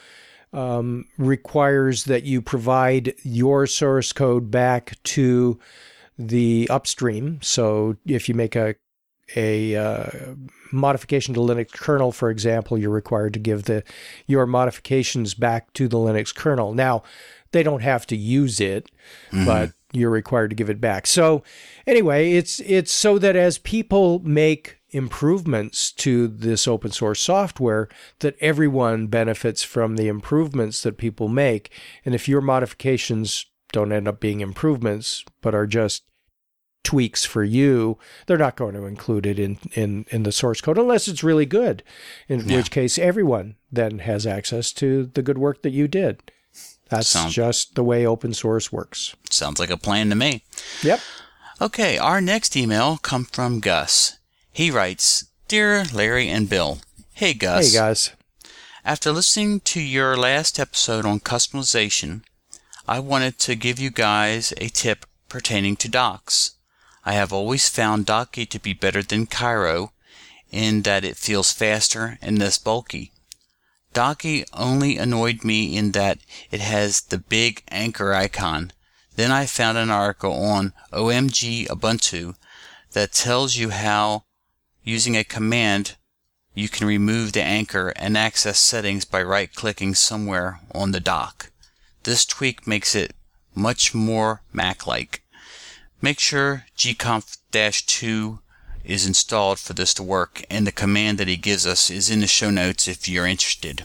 requires that you provide your source code back to the upstream. So if you make a modification to Linux kernel, for example, you're required to give your modifications back to the Linux kernel. Now, they don't have to use it, but you're required to give it back. So anyway, it's so that as people make improvements to this open source software, that everyone benefits from the improvements that people make. And if your modifications don't end up being improvements, but are just tweaks for you, they're not going to include it in the source code unless it's really good, in which case everyone then has access to the good work that you did. That's just the way open source works. Sounds like a plan to me. Yep. Okay, our next email comes from Gus. He writes, Dear Larry and Bill, Hey Gus. Hey guys. After listening to your last episode on customization, I wanted to give you guys a tip pertaining to docks. I have always found Dockie to be better than Cairo in that it feels faster and less bulky. Dockie only annoyed me in that it has the big anchor icon. Then I found an article on OMG Ubuntu that tells you how, using a command, you can remove the anchor and access settings by right-clicking somewhere on the dock. This tweak makes it much more Mac-like. Make sure gconf-2 is installed for this to work, and the command that he gives us is in the show notes if you're interested.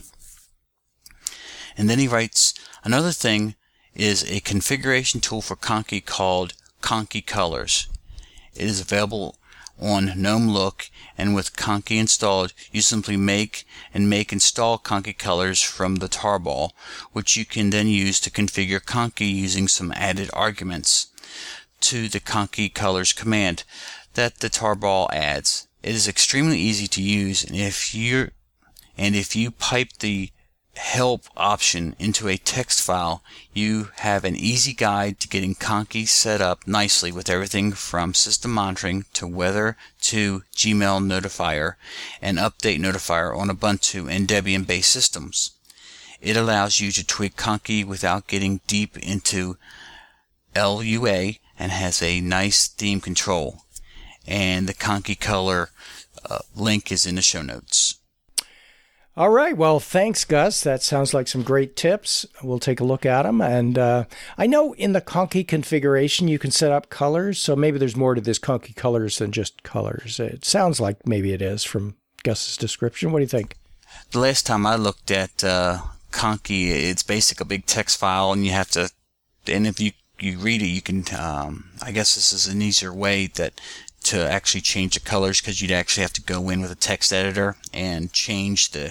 And then he writes, another thing is a configuration tool for Conky called Conky Colors. It is available on GNOME Look, and with Conky installed, you simply make install Conky colors from the tarball, which you can then use to configure Conky using some added arguments to the Conky colors command that the tarball adds. It is extremely easy to use, and if you pipe the help option into a text file, you have an easy guide to getting Conky set up nicely with everything from system monitoring to weather to Gmail notifier and update notifier on Ubuntu and Debian-based systems. It allows you to tweak Conky without getting deep into LUA and has a nice theme control. And the Conky color link is in the show notes. All right. Well, thanks, Gus. That sounds like some great tips. We'll take a look at them. And I know in the Conky configuration, you can set up colors. So maybe there's more to this Conky colors than just colors. It sounds like maybe it is from Gus's description. What do you think? The last time I looked at Conky, it's basically a big text file, and you have to, and if you read it, you can, I guess this is an easier way to actually change the colors, because you'd actually have to go in with a text editor and change the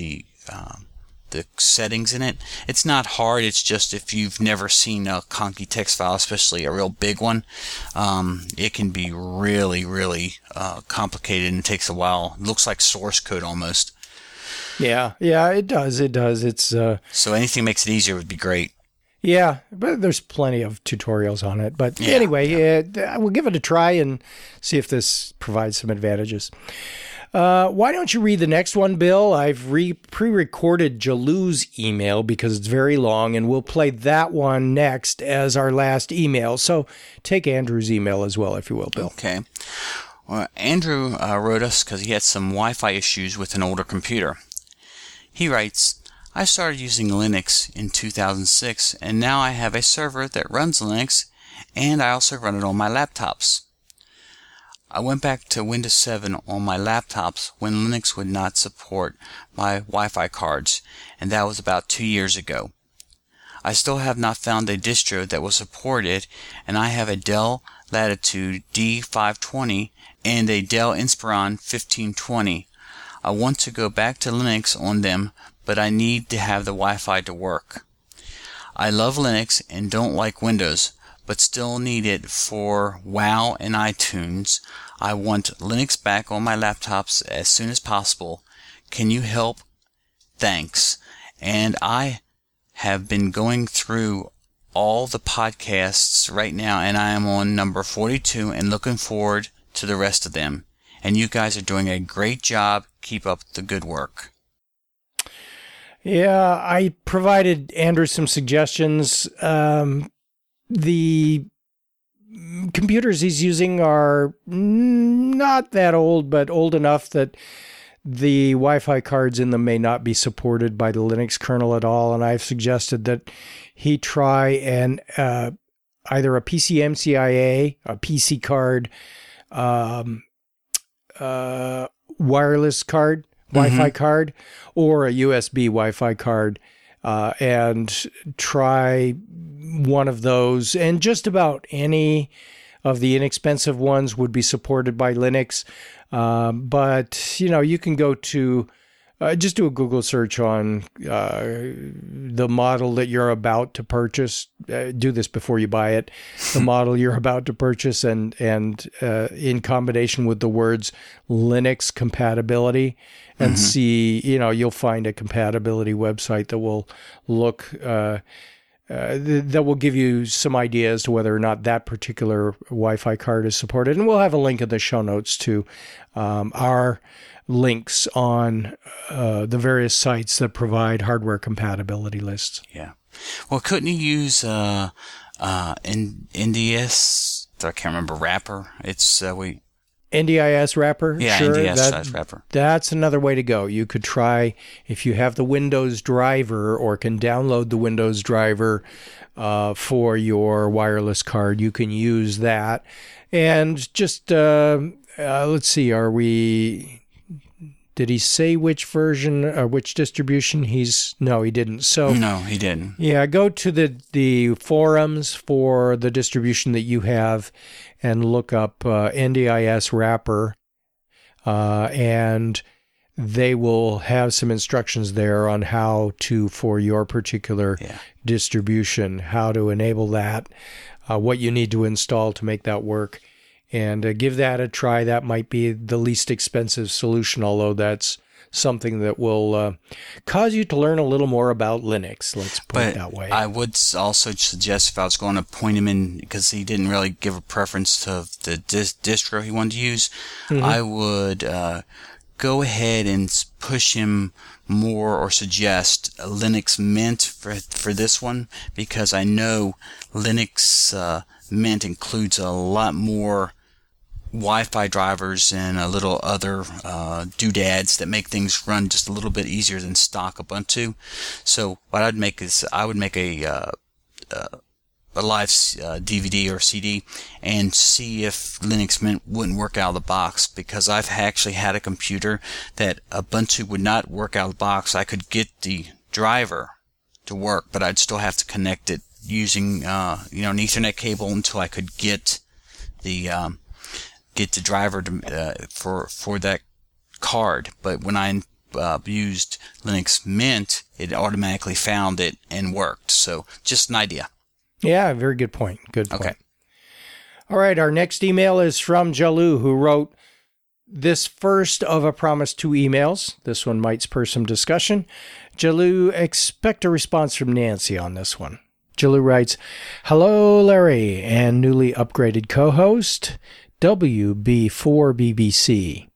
settings in it. It's not hard. It's just if you've never seen a Conky text file, especially a real big one, it can be really, really complicated and it takes a while. It looks like source code almost. Yeah, it does. It's so anything makes it easier would be great. Yeah, but there's plenty of tutorials on it. But anyway, we'll give it a try and see if this provides some advantages. Why don't you read the next one, Bill? I've pre-recorded Jalou's email because it's very long, and we'll play that one next as our last email. So take Andrew's email as well, if you will, Bill. Okay. Well, Andrew wrote us because he had some Wi-Fi issues with an older computer. He writes, I started using Linux in 2006, and now I have a server that runs Linux, and I also run it on my laptops. I went back to Windows 7 on my laptops when Linux would not support my Wi-Fi cards, and that was about 2 years ago. I still have not found a distro that will support it, and I have a Dell Latitude D520 and a Dell Inspiron 1520. I want to go back to Linux on them, but I need to have the Wi-Fi to work. I love Linux and don't like Windows, but still need it for WoW and iTunes. I want Linux back on my laptops as soon as possible. Can you help? Thanks. And I have been going through all the podcasts right now, and I am on number 42 and looking forward to the rest of them. And you guys are doing a great job. Keep up the good work. Yeah, I provided Andrew some suggestions. The computers he's using are not that old, but old enough that the Wi-Fi cards in them may not be supported by the Linux kernel at all. And I've suggested that he try and either a PCMCIA, a PC card, wireless card, Wi-Fi card, or a USB Wi-Fi card, and try one of those. And just about any of the inexpensive ones would be supported by Linux. But, you can go to, just do a Google search on the model that you're about to purchase. Do this before you buy it. The model you're about to purchase, and in combination with the words Linux compatibility, and see, you'll find a compatibility website that will look, that will give you some ideas to whether or not that particular Wi-Fi card is supported. And we'll have a link in the show notes to our links on the various sites that provide hardware compatibility lists. Yeah. Well, couldn't you use NDS? I can't remember wrapper. It's NDIS wrapper? Yeah, sure, NDIS wrapper. That's another way to go. You could try, if you have the Windows driver or can download the Windows driver for your wireless card, you can use that. And just, let's see, are we Did he say which version or which distribution No, he didn't. So No, he didn't. Yeah, go to the forums for the distribution that you have and look up NDIS wrapper, and they will have some instructions there on how to, for your particular distribution, how to enable that, what you need to install to make that work. And give that a try. That might be the least expensive solution, although that's something that will cause you to learn a little more about Linux. Let's put it that way. I would also suggest, if I was going to point him in, because he didn't really give a preference to the distro he wanted to use, I would go ahead and push him more or suggest Linux Mint for this one, because I know Linux Mint includes a lot more Wi-Fi drivers and a little other doodads that make things run just a little bit easier than stock Ubuntu. So what I'd make is I would make a live DVD or CD and see if Linux Mint wouldn't work out of the box, because I've actually had a computer that Ubuntu would not work out of the box. I could get the driver to work, but I'd still have to connect it using an Ethernet cable until I could get the driver to, for that card. But when I used Linux Mint, it automatically found it and worked. So just an idea. Yeah, very good point. Good point. Okay. All right, our next email is from Jalu, who wrote this first of a promise 2 emails. This one might spur some discussion. Jalu, expect a response from Nancy on this one. Jalu writes, "Hello, Larry, and newly upgraded co-host, WB4BBC,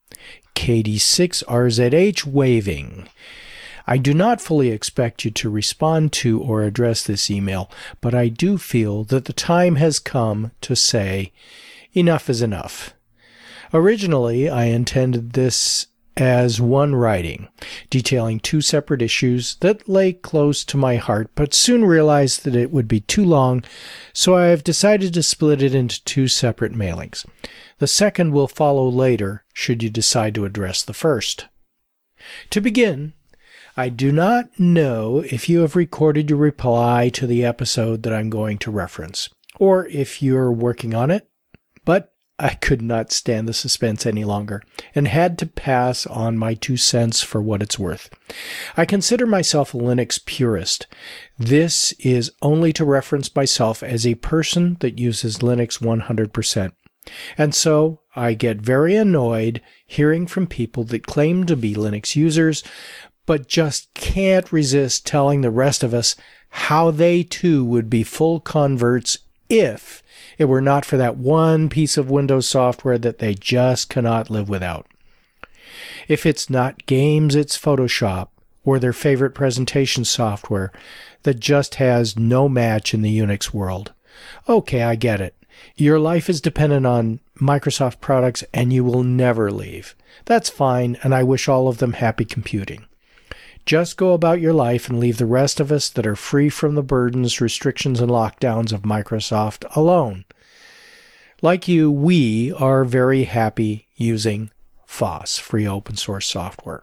KD6RZH waving. I do not fully expect you to respond to or address this email, but I do feel that the time has come to say enough is enough. Originally, I intended this as one writing, detailing 2 separate issues that lay close to my heart, but soon realized that it would be too long, so I have decided to split it into 2 separate mailings. The second will follow later, should you decide to address the first. To begin, I do not know if you have recorded your reply to the episode that I'm going to reference, or if you're working on it, but I could not stand the suspense any longer, and had to pass on my 2 cents for what it's worth. I consider myself a Linux purist. This is only to reference myself as a person that uses Linux 100%. And so I get very annoyed hearing from people that claim to be Linux users, but just can't resist telling the rest of us how they too would be full converts if it were not for that one piece of Windows software that they just cannot live without. If it's not games, it's Photoshop or their favorite presentation software that just has no match in the Unix world. Okay, I get it. Your life is dependent on Microsoft products and you will never leave. That's fine, and I wish all of them happy computing. Just go about your life and leave the rest of us that are free from the burdens, restrictions, and lockdowns of Microsoft alone. Like you, we are very happy using FOSS, free open source software.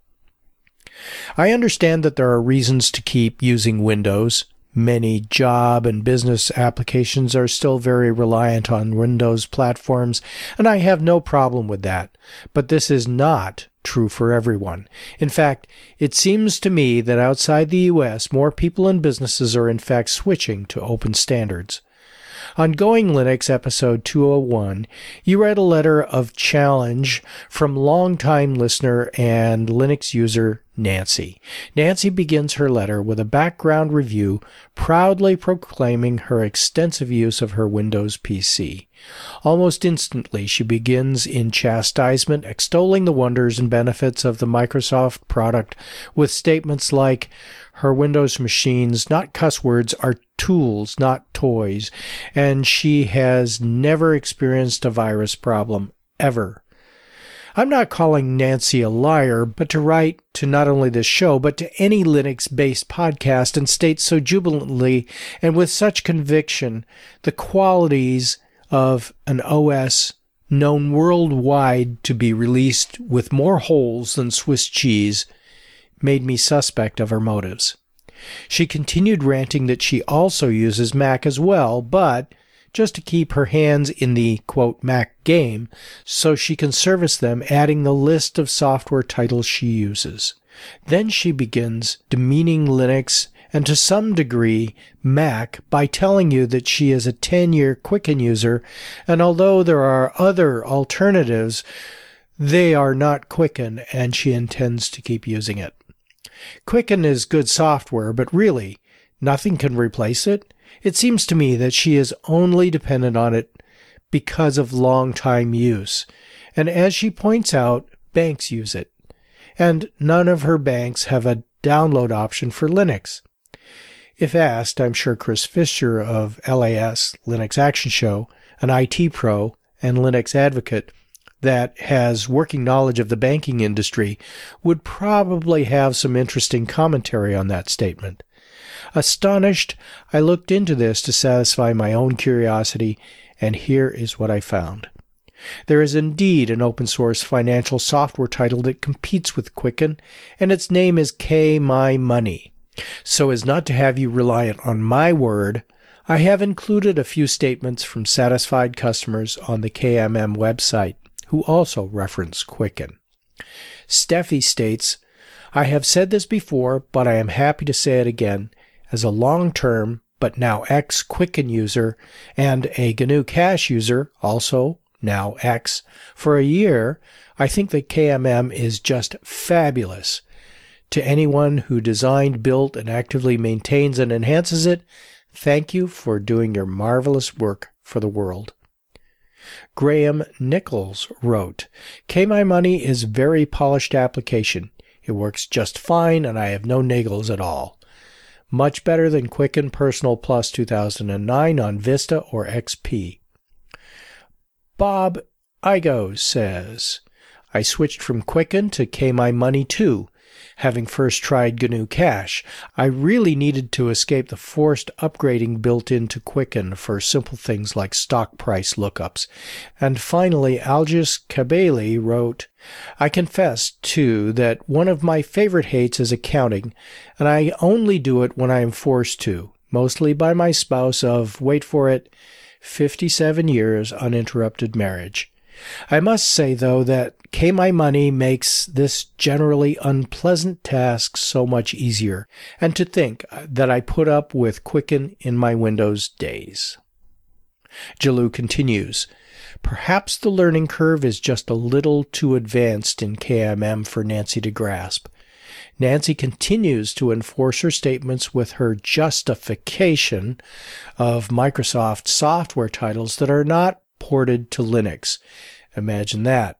I understand that there are reasons to keep using Windows. Many job and business applications are still very reliant on Windows platforms, and I have no problem with that. But this is not true for everyone. In fact, it seems to me that outside the US, more people and businesses are in fact switching to open standards. On Going Linux episode 201, you read a letter of challenge from longtime listener and Linux user Nancy. Nancy begins her letter with a background review, proudly proclaiming her extensive use of her Windows PC. Almost instantly, she begins in chastisement, extolling the wonders and benefits of the Microsoft product with statements like, her Windows machines, not cuss words, are tools, not toys, and she has never experienced a virus problem, ever. I'm not calling Nancy a liar, but to write to not only this show, but to any Linux-based podcast and state so jubilantly and with such conviction the qualities of an OS known worldwide to be released with more holes than Swiss cheese, made me suspect of her motives. She continued ranting that she also uses Mac as well, but just to keep her hands in the, quote, Mac game, so she can service them, adding the list of software titles she uses. Then she begins demeaning Linux and to some degree Mac by telling you that she is a 10-year Quicken user, and although there are other alternatives, they are not Quicken, and she intends to keep using it. Quicken is good software, but really, nothing can replace it. It seems to me that she is only dependent on it because of long-time use. And as she points out, banks use it. And none of her banks have a download option for Linux. If asked, I'm sure Chris Fisher of LAS, Linux Action Show, an IT pro and Linux advocate that has working knowledge of the banking industry, would probably have some interesting commentary on that statement. Astonished, I looked into this to satisfy my own curiosity, and here is what I found. There is indeed an open-source financial software title that competes with Quicken, and its name is KMyMoney. So as not to have you reliant on my word, I have included a few statements from satisfied customers on the KMM website, who also reference Quicken. Steffi states, I have said this before, but I am happy to say it again. As a long-term, but now ex-Quicken user, and a GNU Cache user, also now ex, for a year, I think that KMM is just fabulous. To anyone who designed, built, and actively maintains and enhances it, thank you for doing your marvelous work for the world. Graham Nichols wrote, KMyMoney is very polished application. It works just fine, and I have no niggles at all. Much better than Quicken Personal Plus 2009 on Vista or XP. Bob Igo says, I switched from Quicken to KMyMoney too. Having first tried GNU Cache, I really needed to escape the forced upgrading built into Quicken for simple things like stock price lookups. And finally, Algis Kabeli wrote, I confess, too, that one of my favorite hates is accounting, and I only do it when I am forced to, mostly by my spouse of, wait for it, 57 years uninterrupted marriage. I must say, though, that KMyMoney makes this generally unpleasant task so much easier, and to think that I put up with Quicken in my Windows days. Jalou continues, perhaps the learning curve is just a little too advanced in KMM for Nancy to grasp. Nancy continues to enforce her statements with her justification of Microsoft software titles that are not ported to Linux. Imagine that.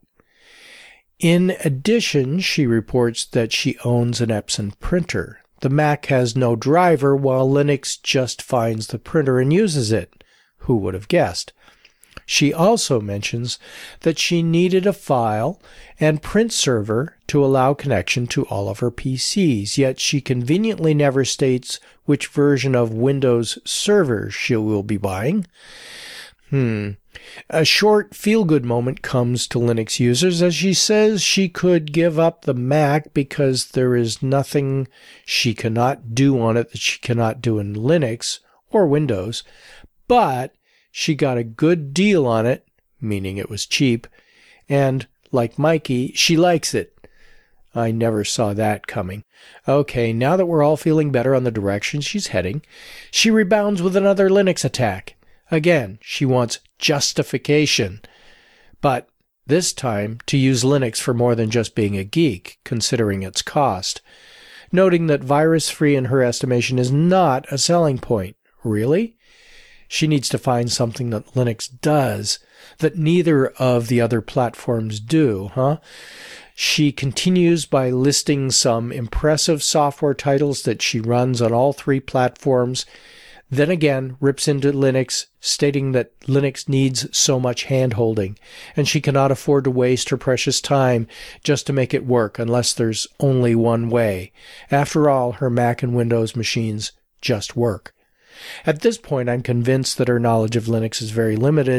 In addition, she reports that she owns an Epson printer. The Mac has no driver, while Linux just finds the printer and uses it. Who would have guessed? She also mentions that she needed a file and print server to allow connection to all of her PCs, yet she conveniently never states which version of Windows Server she will be buying. A short feel-good moment comes to Linux users as she says she could give up the Mac because there is nothing she cannot do on it that she cannot do in Linux or Windows, but she got a good deal on it, meaning it was cheap, and, like Mikey, she likes it. I never saw that coming. Okay, now that we're all feeling better on the direction she's heading, she rebounds with another Linux attack. Again, she wants justification, but this time to use Linux for more than just being a geek, considering its cost. Noting that virus-free in her estimation is not a selling point. Really? She needs to find something that Linux does that neither of the other platforms do, huh? She continues by listing some impressive software titles that she runs on all three platforms, then again rips into Linux, stating that Linux needs so much hand-holding, and she cannot afford to waste her precious time just to make it work unless there's only one way. After all, her Mac and Windows machines just work. At this point, I'm convinced that her knowledge of Linux is very limited,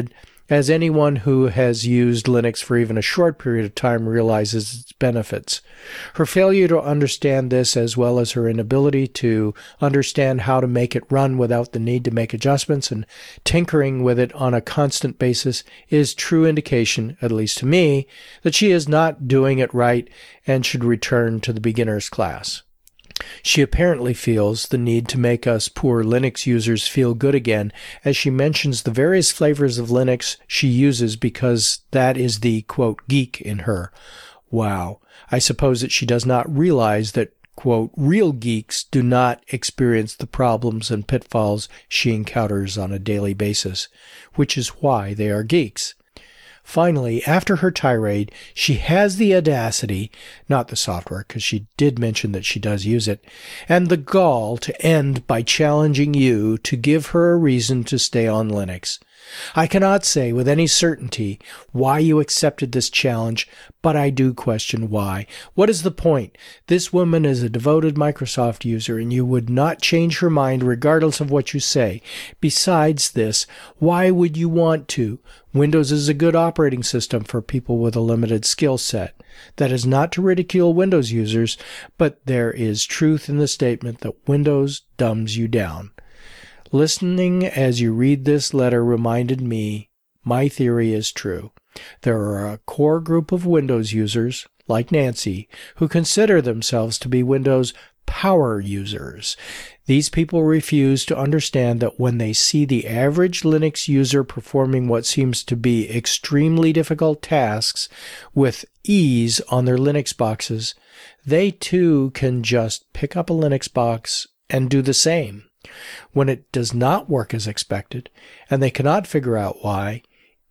as anyone who has used Linux for even a short period of time realizes its benefits. Her failure to understand this, as well as her inability to understand how to make it run without the need to make adjustments and tinkering with it on a constant basis, is true indication, at least to me, that she is not doing it right and should return to the beginner's class. She apparently feels the need to make us poor Linux users feel good again, as she mentions the various flavors of Linux she uses because that is the, quote, geek in her. Wow. I suppose that she does not realize that, quote, real geeks do not experience the problems and pitfalls she encounters on a daily basis, which is why they are geeks. Finally, after her tirade, she has the audacity, not the software, because she did mention that she does use it, and the gall to end by challenging you to give her a reason to stay on Linux. I cannot say with any certainty why you accepted this challenge, but I do question why. What is the point? This woman is a devoted Microsoft user, and you would not change her mind regardless of what you say. Besides this, why would you want to? Windows is a good operating system for people with a limited skill set. That is not to ridicule Windows users, but there is truth in the statement that Windows dumbs you down. Listening as you read this letter reminded me my theory is true. There are a core group of Windows users, like Nancy, who consider themselves to be Windows power users. These people refuse to understand that when they see the average Linux user performing what seems to be extremely difficult tasks with ease on their Linux boxes, they too can just pick up a Linux box and do the same. When it does not work as expected, and they cannot figure out why,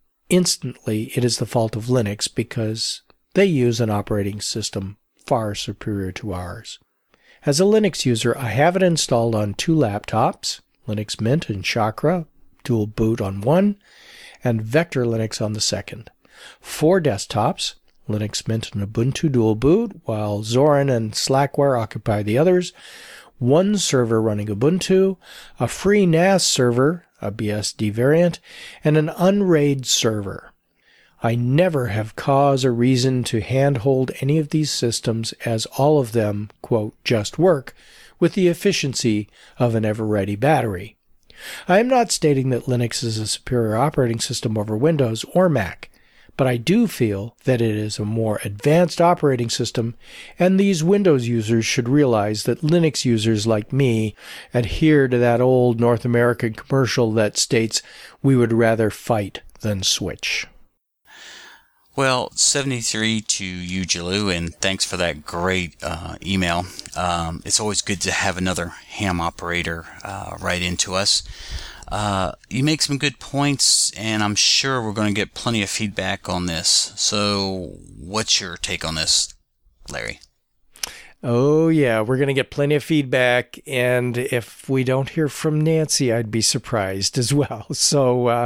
instantly it is the fault of Linux because they use an operating system far superior to ours. As a Linux user, I have it installed on 2 laptops, Linux Mint and Chakra, dual boot on one, and Vector Linux on the second. 4 desktops, Linux Mint and Ubuntu dual boot, while Zorin and Slackware occupy the others. 1 server running Ubuntu, a free NAS server, a BSD variant, and an unraid server. I never have cause or reason to handhold any of these systems, as all of them, quote, just work with the efficiency of an ever-ready battery. I am not stating that Linux is a superior operating system over Windows or Mac, but I do feel that it is a more advanced operating system, and these Windows users should realize that Linux users like me adhere to that old North American commercial that states we would rather fight than switch. Well, 73 to you, Jalou, and thanks for that great email. It's always good to have another ham operator write into us. You make some good points, and I'm sure we're going to get plenty of feedback on this. So what's your take on this, Larry? Oh, yeah, we're going to get plenty of feedback, and if we don't hear from Nancy, I'd be surprised as well. So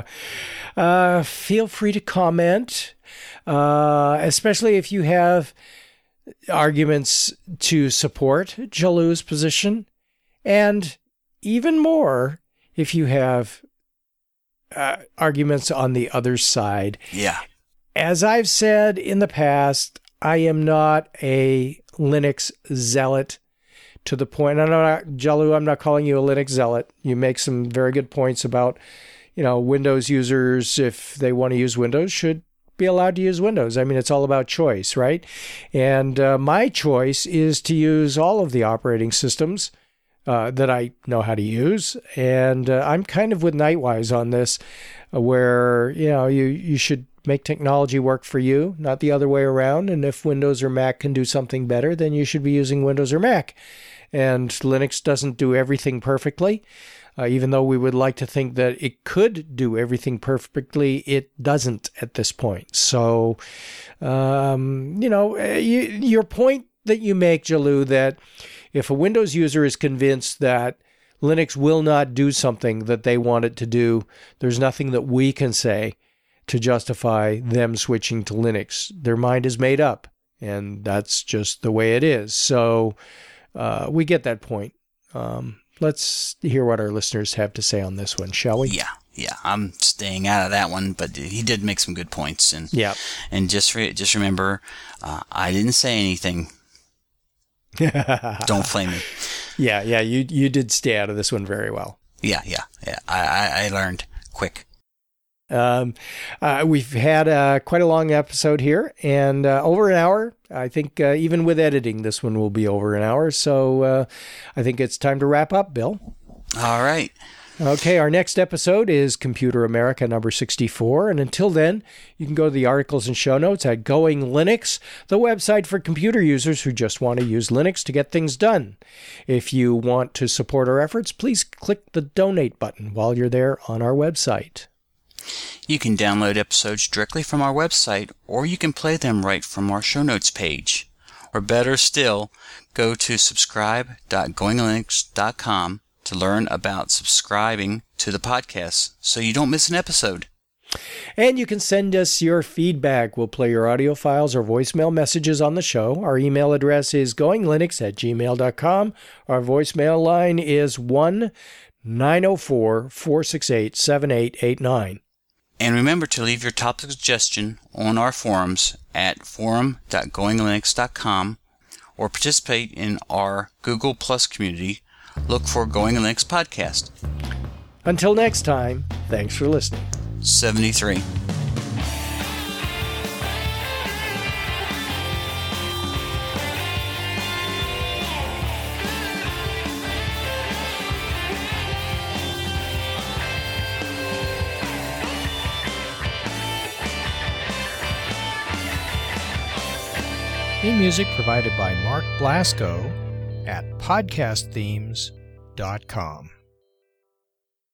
feel free to comment, especially if you have arguments to support Jalou's position, and even more if you have arguments on the other side. Yeah. As I've said in the past, I am not a Linux zealot to the point. Jalou, I'm not calling you a Linux zealot. You make some very good points about, Windows users, if they want to use Windows, should be allowed to use Windows. I mean, it's all about choice, right? And my choice is to use all of the operating systems that I know how to use. And I'm kind of with Nightwise on this, where, you should make technology work for you, not the other way around. And if Windows or Mac can do something better, then you should be using Windows or Mac. And Linux doesn't do everything perfectly. Even though we would like to think that it could do everything perfectly, it doesn't at this point. So, your point that you make, Jalou, that if a Windows user is convinced that Linux will not do something that they want it to do, there's nothing that we can say to justify them switching to Linux. Their mind is made up, and that's just the way it is. So we get that point. Let's hear what our listeners have to say on this one, shall we? yeah, I'm staying out of that one. But he did make some good points, and Yeah. and just remember, I didn't say anything. Don't flame me. Yeah. You did stay out of this one very well. Yeah. I learned quick. We've had quite a long episode here, and over an hour. I think even with editing, this one will be over an hour. So I think it's time to wrap up, Bill. All right. Okay, our next episode is Computer America number 64. And until then, you can go to the articles and show notes at Going Linux, the website for computer users who just want to use Linux to get things done. If you want to support our efforts, please click the donate button while you're there on our website. You can download episodes directly from our website, or you can play them right from our show notes page. Or better still, go to subscribe.goinglinux.com to learn about subscribing to the podcast so you don't miss an episode. And you can send us your feedback. We'll play your audio files or voicemail messages on the show. Our email address is goinglinux@gmail.com. Our voicemail line is 1-904-468-7889. And remember to leave your topic suggestion on our forums at forum.goinglinux.com or participate in our Google Plus community. Look for Going Linux Podcast. Until next time, thanks for listening. 73. Theme music provided by Mark Blasco at podcastthemes.com.